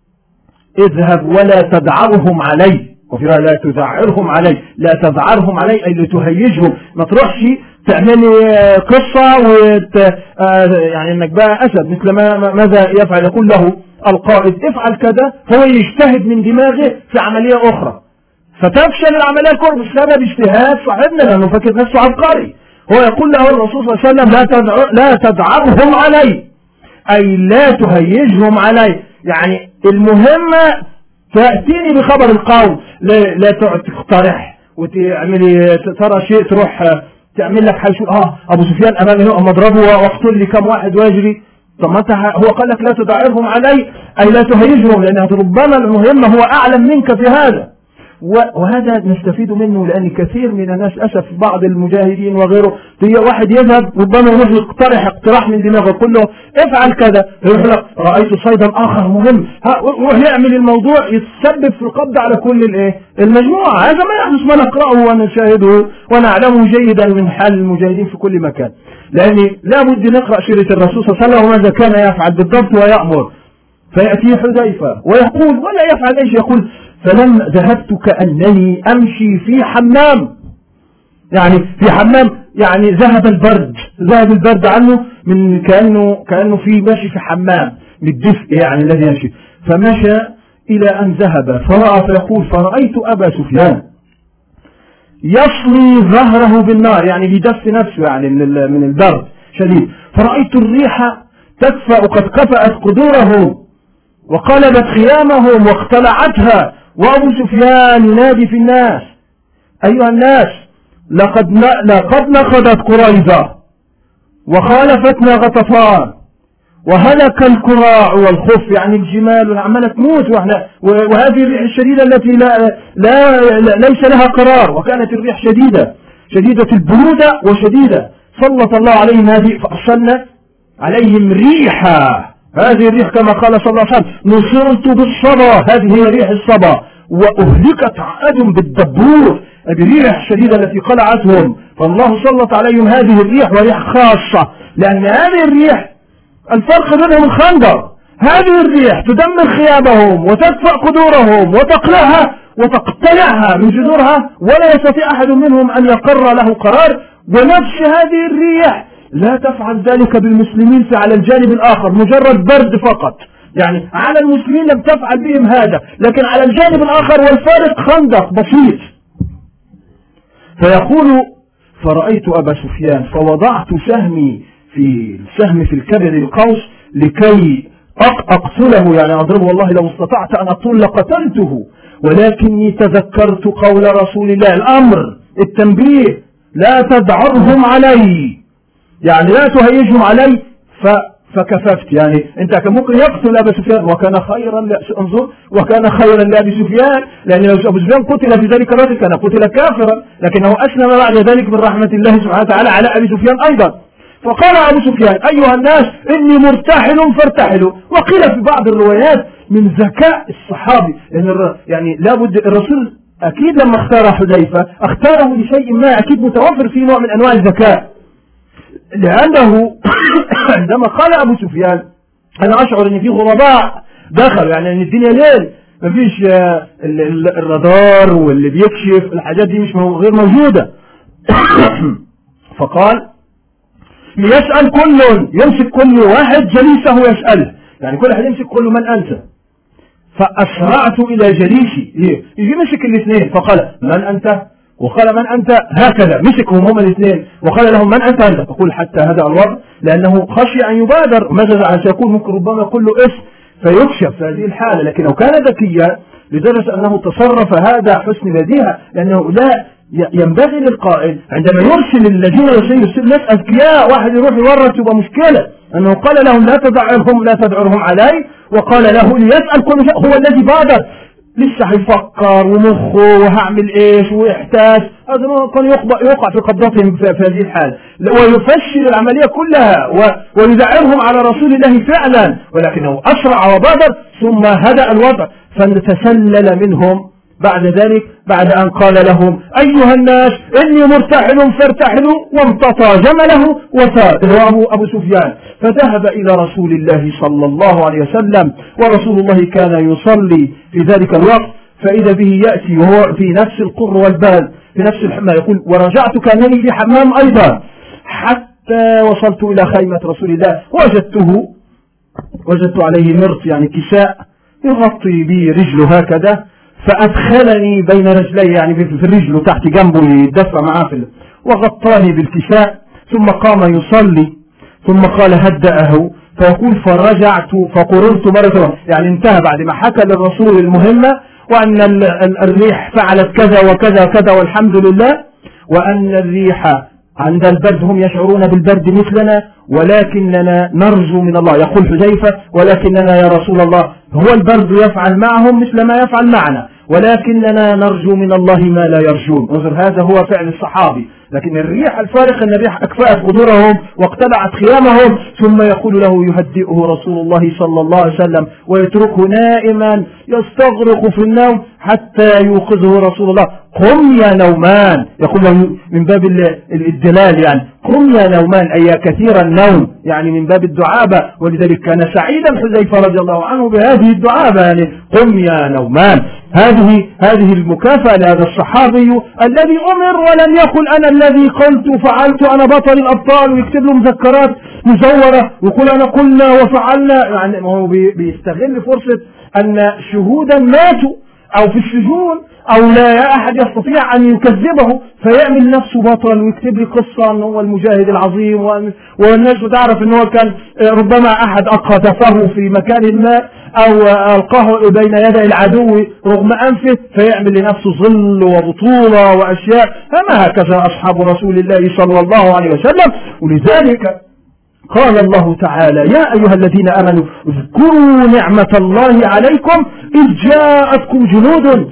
اذهب ولا تدعرهم علي، وفي رأي لا تدعرهم علي، لا تدعرهم علي أي لتهيجهم، ما تروحش تعملي قصة يعني انك بقى أسد، مثل ماذا يفعل؟ يقول له القائد: افعل كذا، هو يجتهد من دماغه في عملية أخرى فتفشل العملية الكبرى بسبب اجتهاد صاحبنا لأنه فاكر نفسه عبقري. هو يقول له الرسول صلى الله عليه وسلم: لا تدعرهم علي أي لا تهيجهم علي، يعني المهمة تأتيني بخبر القوم، لا تقعد تقترح وتعملي ترى شيء تروح تعمل لك حيث أبو سفيان أمامي مضربه واقتل لي كم واحد واجري. طب ما هو قال لك لا تدعرهم علي أي لا تهيجهم، لأن ربما المهمة هو أعلم منك في هذا. وهذا نستفيد منه، لأن كثير من الناس أسف بعض المجاهدين وغيره واحد يذهب ربما يروح يقترح اقتراح من دماغه كله: افعل كذا، يروح لك: رأيت صيدا آخر مهم، يروح يعمل الموضوع يتسبب في القبض على كل المجموعة. هذا ما يحدث، ما نقرأه ونشاهده ونعلمه جيدا من حال المجاهدين في كل مكان، لأن لا بد نقرأ سيرة الرسول صلى الله عليه وسلم وماذا كان يفعل بالضبط ويأمر. فيأتي حذيفة ويقول ولا يفعل ايش، يقول: فلم ذهبت كأنني أمشي في حمام، يعني في حمام، يعني ذهب البرد عنه، من كأنه في ماشي في حمام بالدفء يعني الذي يمشي. فمشى إلى أن ذهب فرأى، فيقول: فرأيت أبا سفيان يصلي ظهره بالنار، يعني بيدف نفسه يعني من البرد شديد. فرأيت الريح تكفأ، قد كفأت قدورهم وقلبت خيامهم واختلعتها، وأبو سفيان ينادي في الناس: أيها الناس، لقد نقضت قريظة وخالفتنا غطفان وهلك الكراع والخف، يعني الجمال عمالة تموت، وهذه الريح الشديدة التي ليس لها قرار، وكانت الريح شديدة البرودة وشديدة. سلط الله عليهم هذه، فأرسلنا عليهم ريحا، هذه الريح كما قال صلى الله عليه وسلم: نصرت بالصبا، هذه هي ريح الصبا، وأهلكت عاد بالدبور بريح شديدة التي قلعتهم، فالله سلط عليهم هذه الريح وريح خاصة، لأن هذه الريح الفرق بينهم الخندق، هذه الريح تدمر خيامهم وتدفع قدورهم وتقلعها وتقتلعها من جذورها، ولا يستطيع أحد منهم أن يقر له قرار. ونفس هذه الريح لا تفعل ذلك بالمسلمين على الجانب الآخر، مجرد برد فقط، يعني على المسلمين لم تفعل بهم هذا، لكن على الجانب الآخر والفارق خندق بسيط. فيقول فرأيت أبا سفيان فوضعت سهمي في الكبد القوس لكي أقتله، يعني أضربه، والله لو استطعت أن أقتل لقتلته، ولكني تذكرت قول رسول الله، الأمر التنبيه، لا تدعرهم علي، يعني لا تهيجهم علي، فكففت. يعني انت كان ممكن يقتل ابا سفيان وكان خيرا، انظر، وكان خيرا لابي سفيان، لان لو ابو سفيان قتل في ذلك الوقت كان قتل كافرا، لكنه اسلم بعد ذلك من رحمه الله سبحانه وتعالى على ابي سفيان ايضا. فقال ابو سفيان ايها الناس اني مرتحل فارتحلوا. وقيل في بعض الروايات من ذكاء الصحابي، يعني لابد الرسول اكيد لما اختار حذيفه اختاره لشيء ما اكيد متوفر فيه نوع من انواع الذكاء، لأنه عندما قال أبو سفيان أنا أشعر أن في غرباء دخل، يعني أن الدنيا ليل، ما فيش الرادار واللي بيكشف الحاجات دي مش غير موجودة. فقال ليسأل كل، يمسك كل واحد جليسه يسأله، يعني كل واحد يمسك كل من أنت. فأسرعت إلى جليسي، يجي مسك الاثنين فقال من أنت؟ وقال من أنت؟ هكذا مسكهم هم الاثنين وقال لهم من أنت؟ تقول حتى هذا الوضع لأنه خشي أن يبادر، ماذا عن سيكون ممكن ربما كله اسم فيكشف في هذه الحالة، لكن لو كان ذكيا لدرجة أنه تصرف هذا حسن بديهة، لأنه لا ينبغي للقائد عندما يرسل الذين يرسل ناس أذكياء واحد يروح يورط يبقى مشكلة، أنه قال لهم لا تدعرهم علي، وقال له ليسأل كل شيء، هو الذي بادر، لسه هيفكر ومخه وهعمل ايش ويحتاج، هذا كان يقع في قبضتهم في هذه الحالة، ويفشل العملية كلها ويدعرهم على رسول الله فعلا، ولكنه أسرع وبادر ثم هدأ الوضع، فتسلل منهم بعد ذلك بعد أن قال لهم أيها الناس إني مرتحل فارتحلوا، وامتطى جمله وسار أبو سفيان، فذهب إلى رسول الله صلى الله عليه وسلم، ورسول الله كان يصلي في ذلك الوقت، فإذا به يأتي وهو في نفس القر والبال في نفس الحمام، يقول ورجعت كأنني في حمام أيضا حتى وصلت إلى خيمة رسول الله، وجدت عليه مرط، يعني كساء يغطي به رجله هكذا، فأدخلني بين رجلي، يعني في الرجل تحت جنبه يدفع معاه وغطاني بالكساء، ثم قام يصلي، ثم قال هدأه، فيقول فرجعت فقررت مرة، يعني انتهى بعد ما حكى للرسول المهمة وأن الريح فعلت كذا وكذا وكذا والحمد لله، وأن الريح عند البرد هم يشعرون بالبرد مثلنا، ولكننا نرجو من الله، يقول حذيفة ولكننا يا رسول الله هو البرد يفعل معهم مثل ما يفعل معنا، ولكننا نرجو من الله ما لا يرجون. انظر هذا هو فعل الصحابي، لكن الريح الفارق أن الريح أكفأت قدورهم واقتلعت خيامهم، ثم يقول له يهدئه رسول الله صلى الله عليه وسلم ويتركه نائما يستغرق في النوم حتى يوقظه رسول الله، قم يا نومان، يقول له من باب الدلال، يعني قم يا نومان أي كثير النوم، يعني من باب الدعابة، ولذلك كان سعيدا حذيفة رضي الله عنه بهذه الدعابة، يعني قم يا نومان. هذه المكافأة لهذا الصحابي الذي أمر ولم يقل أنا الذي قلت وفعلت أنا بطل الأبطال، ويكتب له مذكرات مزورة ويقول أنا قلنا وفعلنا، يعني هو بيستغل فرصة أن شهودا ماتوا أو في السجون أو لا أحد يستطيع أن يكذبه، فيعمل نفسه بطل ويكتب لي قصة أنه هو المجاهد العظيم، والناس تعرف أنه كان ربما أحد أقذفه في مكان ما أو ألقاه بين يدي العدو رغم أنفه، فيعمل لنفسه ظل وبطولة وأشياء، فما هكذا أصحاب رسول الله صلى الله عليه وسلم. ولذلك قال الله تعالى يا أيها الذين آمنوا اذكروا نعمة الله عليكم إذ جاءتكم جنود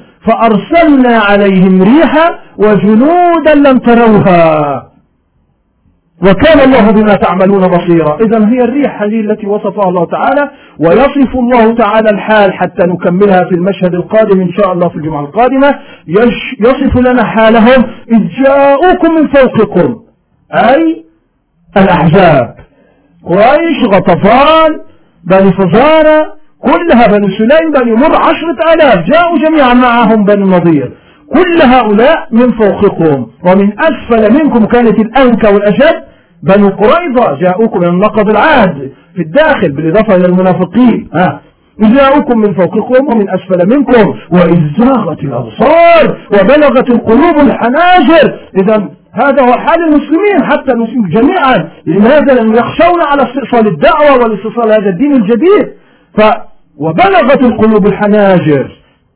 فأرسلنا عليهم ريحا وجنودا لم تروها. وكان الله بما تعملون بصيرا. إذا هي الريح هذه التي وصفها الله تعالى، ويصف الله تعالى الحال حتى نكملها في المشهد القادم إن شاء الله في الجمعة القادمة. يصف لنا حالهم إذ جاءوكم من فوقكم، أي الأحزاب، قريش، غطفان، بني فزارة، كلها، بني سليم، بني مر، 10,000 جاءوا جميعا معهم بني النضير. كل هؤلاء من فوقكم، ومن أسفل منكم كانت الأنكى والأشد بنو قريظة، جاءوكم من نقض العهد في الداخل بالإضافة إلى المنافقين. جاءوكم من فوقكم ومن أسفل منكم وإذ زاغت الأبصار وبلغت القلوب الحناجر. إذا هذا هو حال المسلمين، حتى المسلمين جميعا. لماذا؟ لأنهم يخشون على استئصال الدعوة والاستئصال هذا الدين الجديد. وبلغت القلوب الحناجر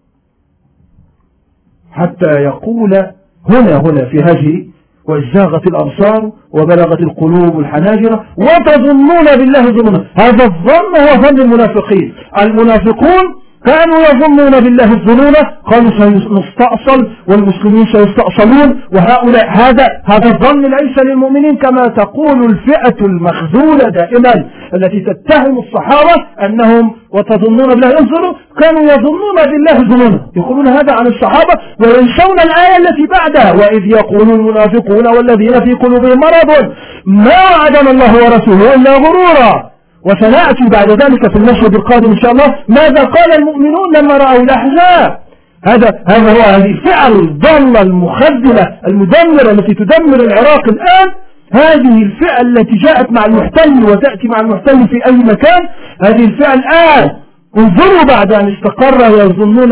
حتى يقول هنا في هذه وإذ زاغت الأبصار وبلغت القلوب الحناجر وتظنون بالله ظنونا. هذا الظن هو ظن المنافقين. المنافقون كانوا يظنون بالله الظنون، قالوا سنستأصل والمسلمين سيستأصلون، وهؤلاء هذا الظن ليس للمؤمنين، كما تقول الفئة المخذولة دائما التي تتهم الصحابة أنهم وتظنون بالله الظنون، كانوا يظنون بالله الظنون، يقولون هذا عن الصحابة وينسون الآية التي بعدها وإذ يقول المنافقون والذين في قلوبهم مرض ما وعدنا الله ورسوله إلا غرورا. وسنأتي بعد ذلك في المشهد القادم إن شاء الله ماذا قال المؤمنون لما رأوا الأحزاب. هذا هو هذه الفئة الضالة المخذلة المدمرة التي تدمر العراق الآن. هذه الفئة التي جاءت مع المحتل وتأتي مع المحتل في أي مكان، هذه الفئة الآن انظروا بعد أن استقر يظنون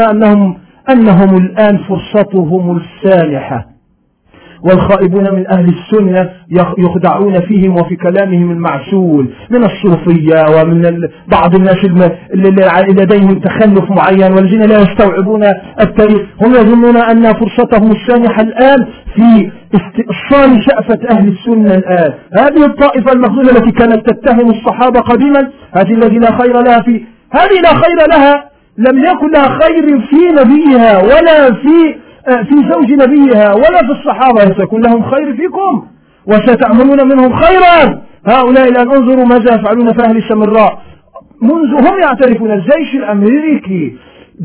أنهم الآن فرصتهم السانحة. والخائبون من أهل السنة يخدعون فيهم وفي كلامهم المعسول من الصوفية ومن بعض الناس اللي لديهم تخلف معين والذين لا يستوعبون التاريخ. هم يظنون أن فرصتهم السانحة الآن في استئصال شأفة أهل السنة الآن. هذه الطائفة المخذولة التي كانت تتهم الصحابة قديما، هذه التي لا خير لها هذه لا خير لها، لم يكن لها خير في نبيها ولا في زوج نبيها ولا في الصحابة، سيكون لهم خير فيكم وستعملون منهم خيرا. هؤلاء الآن انظروا ماذا يفعلون في أهل السمراء. منذ هم يعترفون الجيش الأمريكي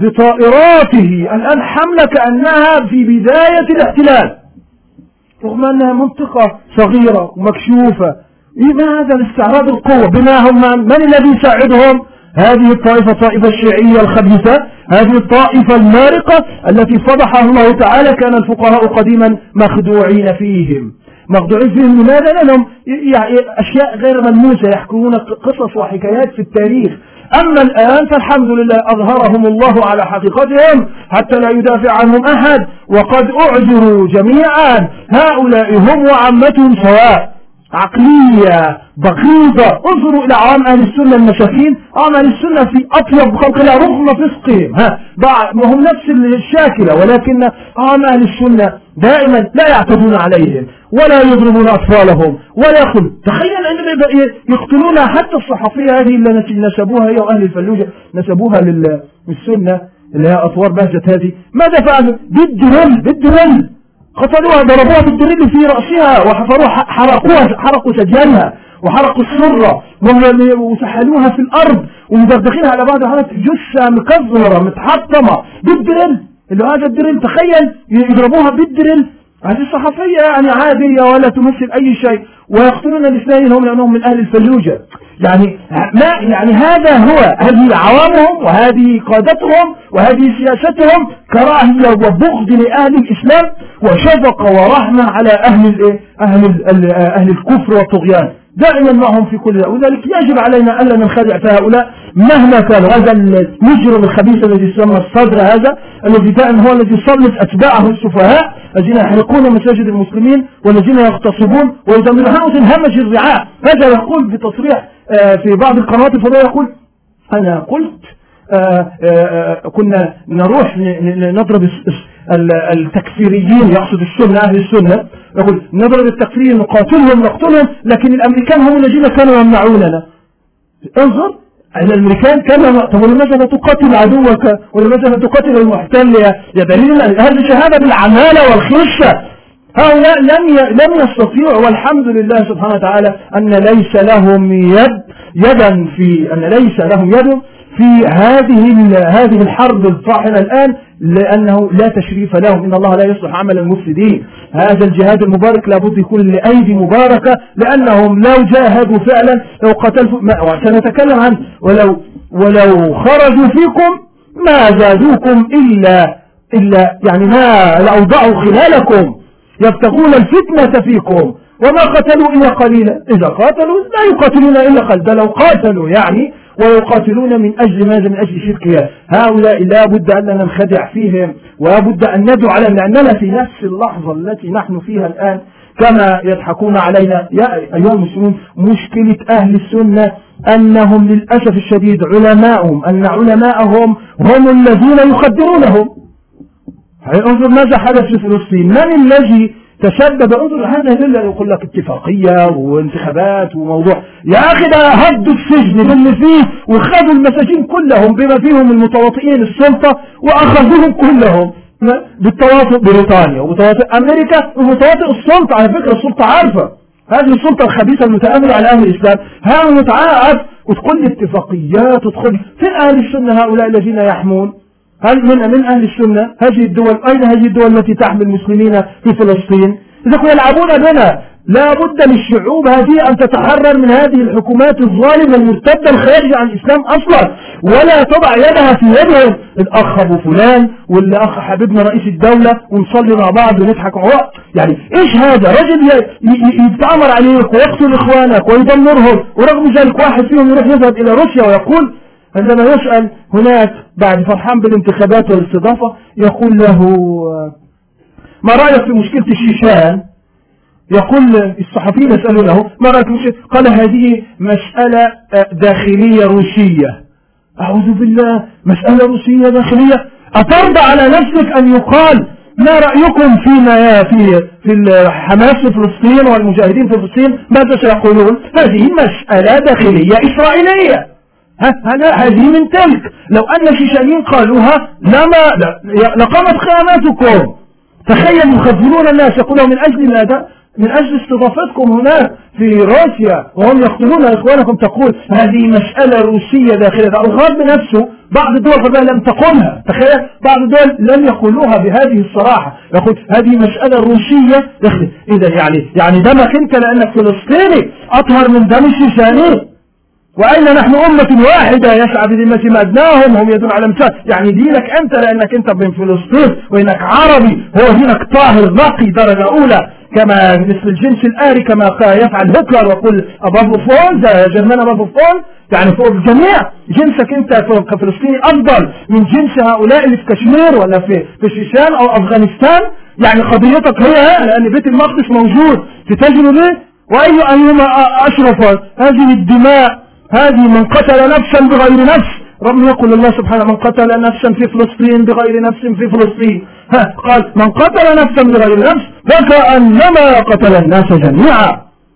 بطائراته الآن حملة كأنها في بداية الاحتلال، رغم أنها منطقة صغيرة ومكشوفة. لماذا الاستعراض القوة؟ بما من الذي يساعدهم؟ هذه الطائفة الشيعية الخبيثة، هذه الطائفة المارقة التي فضحها الله تعالى. كان الفقهاء قديما مخدوعين فيهم. لماذا؟ لأنهم أشياء غير ملموسة، يحكون قصص وحكايات في التاريخ. أما الآن فالحمد لله أظهرهم الله على حقيقتهم حتى لا يدافع عنهم أحد، وقد أعذروا جميعا. هؤلاء هم وعمتهم سواء، عقلية بغيضة. انظروا إلى عوام أهل السنة المشاكين، عوام أهل السنة في أطيب خلق الله رغم فسقهم، وهم نفس الشاكلة، ولكن عوام أهل السنة دائما لا يعتدون عليهم ولا يضربون أطفالهم ولا يأخذون. تخيل أن يقتلون حتى الصحفية هذه اللي نسبوها هي وأهل الفلوجة نسبوها للسنة اللي هي أطوار بهجة هذه. ماذا فعلوا؟ بالدرل قتلوها، ضربوها بالدريل في رأسها وحفروها، حرقوا سجانها وحرقوا السرة وسحلوها في الأرض ومدغدغينها على بعض الحالات جثة مكذرة متحطمة بالدريل. اللي هذا الدريل تخيل يضربوها بالدريل. هذه الصحفية يعني عادية ولا تمثل أي شيء، ويقتلون الاثنين هم لأنهم من أهل الفلوجة. يعني هذه عوامهم وهذه قادتهم وهذه سياستهم، كراهية وبغض لأهل الإسلام وشفقة ورحمة على أهل الكفر والطغيان، دائما معهم في كل ذلك. ولذلك يجب علينا ألا ننخدع في هؤلاء مهما كان. هذا المجرم الخبيث الذي يسمى الصدر، هذا الذي دائما هو الذي يسلط أتباعه السفهاء الذين يحرقون مساجد المسلمين والذين يغتصبون ويدمرون همج الرعاع. هذا يقول بتصريح في بعض القنوات الفضائية، يقول أنا قلت كنا نروح نضرب التكفيريين، يقصد السنة أهل السنة، يقول نضرب التكفيريين نقاتلهم نقتلهم، لكن الأمريكان هم الذين كانوا يمنعوننا. انظر الأمريكان كانوا، طب ولماذا لا تقاتل عدوك ولماذا لا تقاتل المحتل؟ يا دليل هذه شهادة بالعمالة والخشة. هؤلاء لم يستطيعوا، والحمد لله سبحانه وتعالى أن ليس لهم يد في هذه الحرب الطاحنة الآن، لأنه لا تشريف لهم. إن الله لا يصلح عمل المفسدين. هذا الجهاد المبارك لابد يكون لأيدي مباركة، لأنهم لو جاهدوا فعلا، لو قتلوا، سنتكلم عنه، ولو خرجوا فيكم ما زادوكم إلا يعني ما لأوضعوا خلالكم يبتغون الفتنة فيكم وما قتلوا إلا قليلا. إذا قاتلوا لا يقاتلون إلا قليلا، لو قاتلوا يعني ويقاتلون من أجل ماذا؟ من أجل شركها. هؤلاء لا بد أننا ننخدع فيهم، ولا بد أن ندعو عليهم، لأننا في نفس اللحظة التي نحن فيها الآن كما يضحكون علينا. يا أيها المسلمون، مشكلة أهل السنة أنهم للأسف الشديد علماءهم هم الذين يخدرونهم. انظر ماذا حدث في فلسطين، من الذي تسبب؟ انظر هذا إلا يقول لك اتفاقية وانتخابات وموضوع. يا أخي ده هدوا السجن باللي فيه وخذوا المساجين كلهم بما فيهم المتواطئين السلطة وأخذوهم كلهم بالتواطؤ بريطانيا وبتواطؤ أمريكا ومتواطئ السلطة. على فكرة السلطة عارفة هذه السلطة الخبيثة المتآمرة على أهل الإسلام، ها متعاقد وتقول اتفاقيات وتدخل. فين أهل السنة هؤلاء الذين يحمون؟ هل من أهل السنة هذه الدول؟ أين هذه الدول التي تحمي المسلمين في فلسطين؟ إذا كانوا يلعبون بنا، لا بد للشعوب هذه أن تتحرر من هذه الحكومات الظالمة المرتدة الخارجة عن الإسلام أصلا، ولا تضع يدها في يدهم. الأخ أبو فلان والأخ حبيبنا رئيس الدولة ونصلي مع بعض ونضحك يعني إيش هذا؟ رجل يتآمر عليك ويقتل إخوانك ويدمرهم، ورغم ذلك واحد فيهم يروح يذهب إلى روسيا ويقول عندما يسأل هناك بعد فرحان بالانتخابات والاستضافة يقول له ما رأيك في مشكلة الشيشان؟ يقول الصحفيين يسألوا له ما رأيك في مشكلة؟ قال هذه مسألة داخلية روسية. أعوذ بالله، مسألة روسية داخلية؟ أترضى على نفسك أن يقال ما رأيكم في حماس في فلسطين والمجاهدين في فلسطين؟ ماذا سيقولون؟ هذه مسألة داخلية إسرائيلية. هذه من تلك. لو أن الشيشانيين قالوها لقامت خياناتكم. تخيلوا يخذلون الناس، يقولون من أجل ماذا؟ من أجل استضافتكم هناك في روسيا وهم يقتلون إخوانكم. تقول هذه مسألة روسية داخلية. الغرب بنفسه بعض الدول لم تقولها. تخيل بعض الدول لم يقولوها بهذه الصراحة، يقول هذه مسألة روسية داخلية. إذا يعني دمك أنت لأنك فلسطيني أطهر من دم الشيشاني. وأين نحن أمة واحدة يسعى بذمة ما أدناهم هم يدون على مثال. يعني دينك أنت لأنك أنت من فلسطين وإنك عربي هو دينك طاهر نقي درجة أولى، كما مثل الجنس الآري كما يفعل هتلر ويقول أبابو فول جرمان أبابو فول، يعني فوق الجميع. جنسك أنت كفلسطيني أفضل من جنس هؤلاء اللي في كشمير ولا في الشيشان أو أفغانستان. يعني قضيتك هي لأن بيت المقدس موجود تتجروا به، وأيهما أشرف هذه الدماء؟ هذه من قتل نفسا بغير نفس، رغم يقول الله سبحانه من قتل نفسا في فلسطين بغير نفس في فلسطين. قال من قتل نفسا بغير نفس فكأنما قتل الناس جميعا.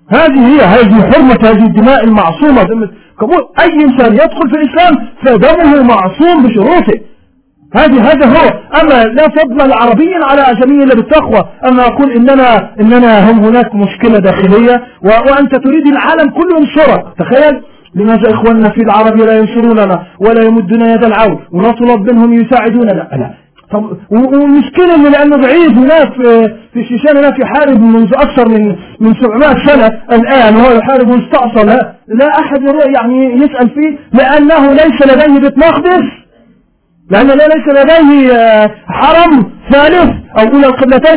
هذه حرمة هذه الدماء المعصومة. أي إنسان يدخل في الإسلام فدمه معصوم بشروطه. هذا هو. أما لا فضل العربي على أجمي إلا بالتقوى. أما أقول إننا هم هناك مشكلة داخلية وأنت تريد العالم كله ينصرك. تخيل لماذا إخواننا في العرب لا ينصروننا ولا يمدون يد العون ونطلب منهم يساعدوننا؟ لا. طب والمشكلة لأنه بعيد هناك في الشيشان هناك يحارب منذ أكثر من 700 سنة الآن، وهو يحارب ويستأصل. لا أحد يعني يسأل فيه، لأنه ليس لديه بيت مقدس، لأنه ليس لديه حرم ثالث أو أولى القبلتين.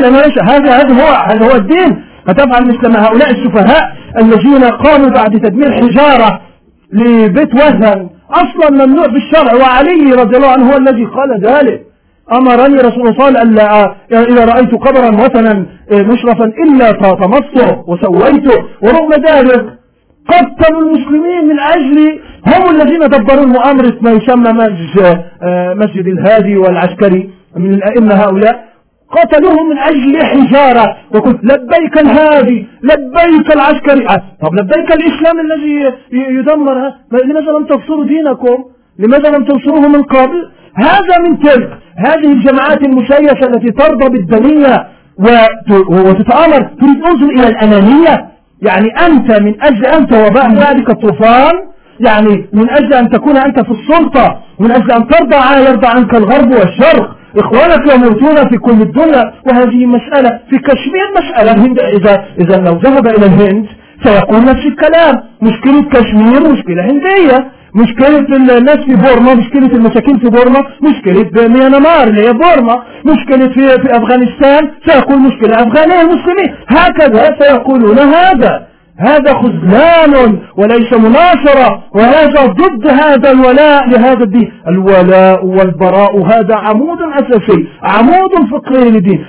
هذا هو الدين. فتفعل مثل ما هؤلاء السفهاء الذين قاموا بعد تدمير حجارة لبيت وثن أصلا ممنوع بالشرع، وعلي رضي الله عنه هو الذي قال ذلك. أمرني رسول الله صلى الله عليه وسلم إذا رأيت قبرا وثنا مشرفا إلا طمسته وسويته. ورغم ذلك قتلوا المسلمين من أجل، هم الذين دبروا مؤامرة ما يسمى مسجد الهادي والعسكري من الأئمة هؤلاء. قتلوهم من أجل حجارة، وقلت لبيك الهادي لبيك العسكري. طب لبيك الإسلام الذي يدمر. لماذا لم تنصروا دينكم؟ لماذا لم تنصروه من قبل؟ هذا من تلك هذه الجماعات المسيسة التي ترضى بالدنية وتتآمر، تريد انظر إلى الأنانية. يعني أنت من أجل أنت وباء ذلك الطوفان، يعني من أجل أن تكون أنت في السلطة، من أجل أن ترضى يرضى عنك الغرب والشرق، إخوانك يموتون في كل الدنيا. وهذه مسألة في كشمير مسألة. الهند إذا لو ذهب إلى الهند سيقول نفس الكلام. مشكلة كشمير مشكلة هندية، مشكلة الناس في بورما، مشكلة المساكين في بورما، مشكلة ميانمار اللي هي بورما، مشكلة في أفغانستان سيقول مشكلة أفغانية المسلمين. هكذا سيقولون هذا خذلان وليس مناصرة، وهذا ضد هذا الولاء لهذا الدين. الولاء والبراء هذا عمود أساسي، عمود فقري للدين.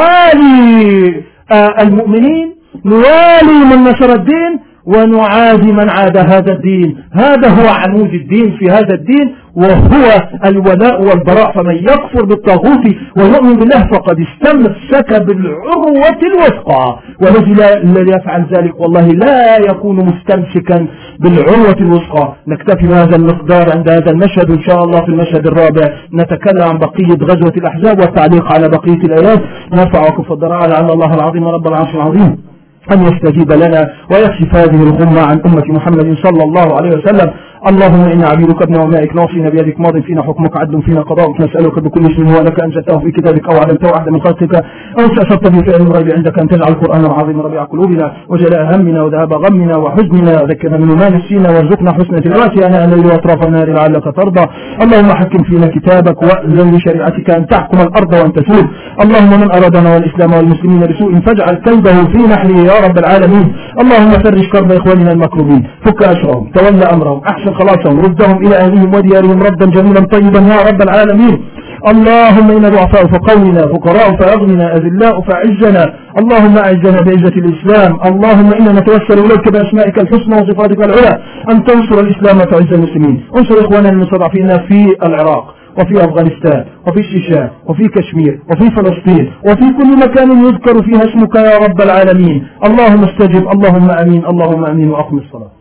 نوالي المؤمنين، نوالي من نصر الدين، ونعادي من عاد هذا الدين. هذا هو عمود الدين في هذا الدين، وهو الولاء والبراء. فمن يكفر بالطاغوت ويؤمن بالله فقد استمسك بالعروة الوثقى، والذي يفعل ذلك والله لا يكون مستمسكا بالعروة الوثقى. نكتفي بهذا المقدار عند هذا المشهد، وإن شاء الله في المشهد الرابع نتكلم عن بقية غزوة الأحزاب والتعليق على بقية الآيات. نرفع وكف الضراعة لعل الله العظيم رب العرش العظيم أن يستجيب لنا ويكشف هذه الغمة عن أمة محمد صلى الله عليه وسلم. اللهم إنا عبيدك ابن ومائك ناصينا بيدك ماض فينا حكمك عدل فينا قضاؤك، نسألك بكل اسم هو لك أنزلته في كتابك أو علمته أحد من خلقك أو استأثرت به في علم الغيب عندك أن تجعل القرآن العظيم ربيع قلوبنا وجلاء همنا وذهاب غمنا وحزننا، ذكرنا منه ما نسينا وارزقنا حسن تلاوته أنا الليل وأطراف النار لعلك ترضى. اللهم حكم فينا كتابك وأذن لشريعتك أن تحكم الأرض وأن تسود. اللهم من أرادنا والإسلام والمسلمين بسوء فاجعل كيده في نحره يا رب العالمين. اللهم فرج كرب إخواننا المكروبين، فك أسرهم، تولى أمرهم، أحسن خلاصهم، ردهم إلى أهلهم وديارهم ردا جميلا طيبا يا رب العالمين. اللهم إنا ضعفاء فقونا، فقراء فأغننا، أذلاء فأعزنا. اللهم أعزنا بعزة الإسلام. اللهم إنا نتوسل إليك بأسمائك الحسنى وصفاتك العلى أن تنصر الإسلام وتعز المسلمين. انصر إخواننا المستضعفين في العراق وفي أفغانستان وفي الشيشان وفي كشمير وفي فلسطين وفي كل مكان يذكر فيها اسمك يا رب العالمين. اللهم استجب، اللهم أمين، اللهم أمين، وأقم الصلاة.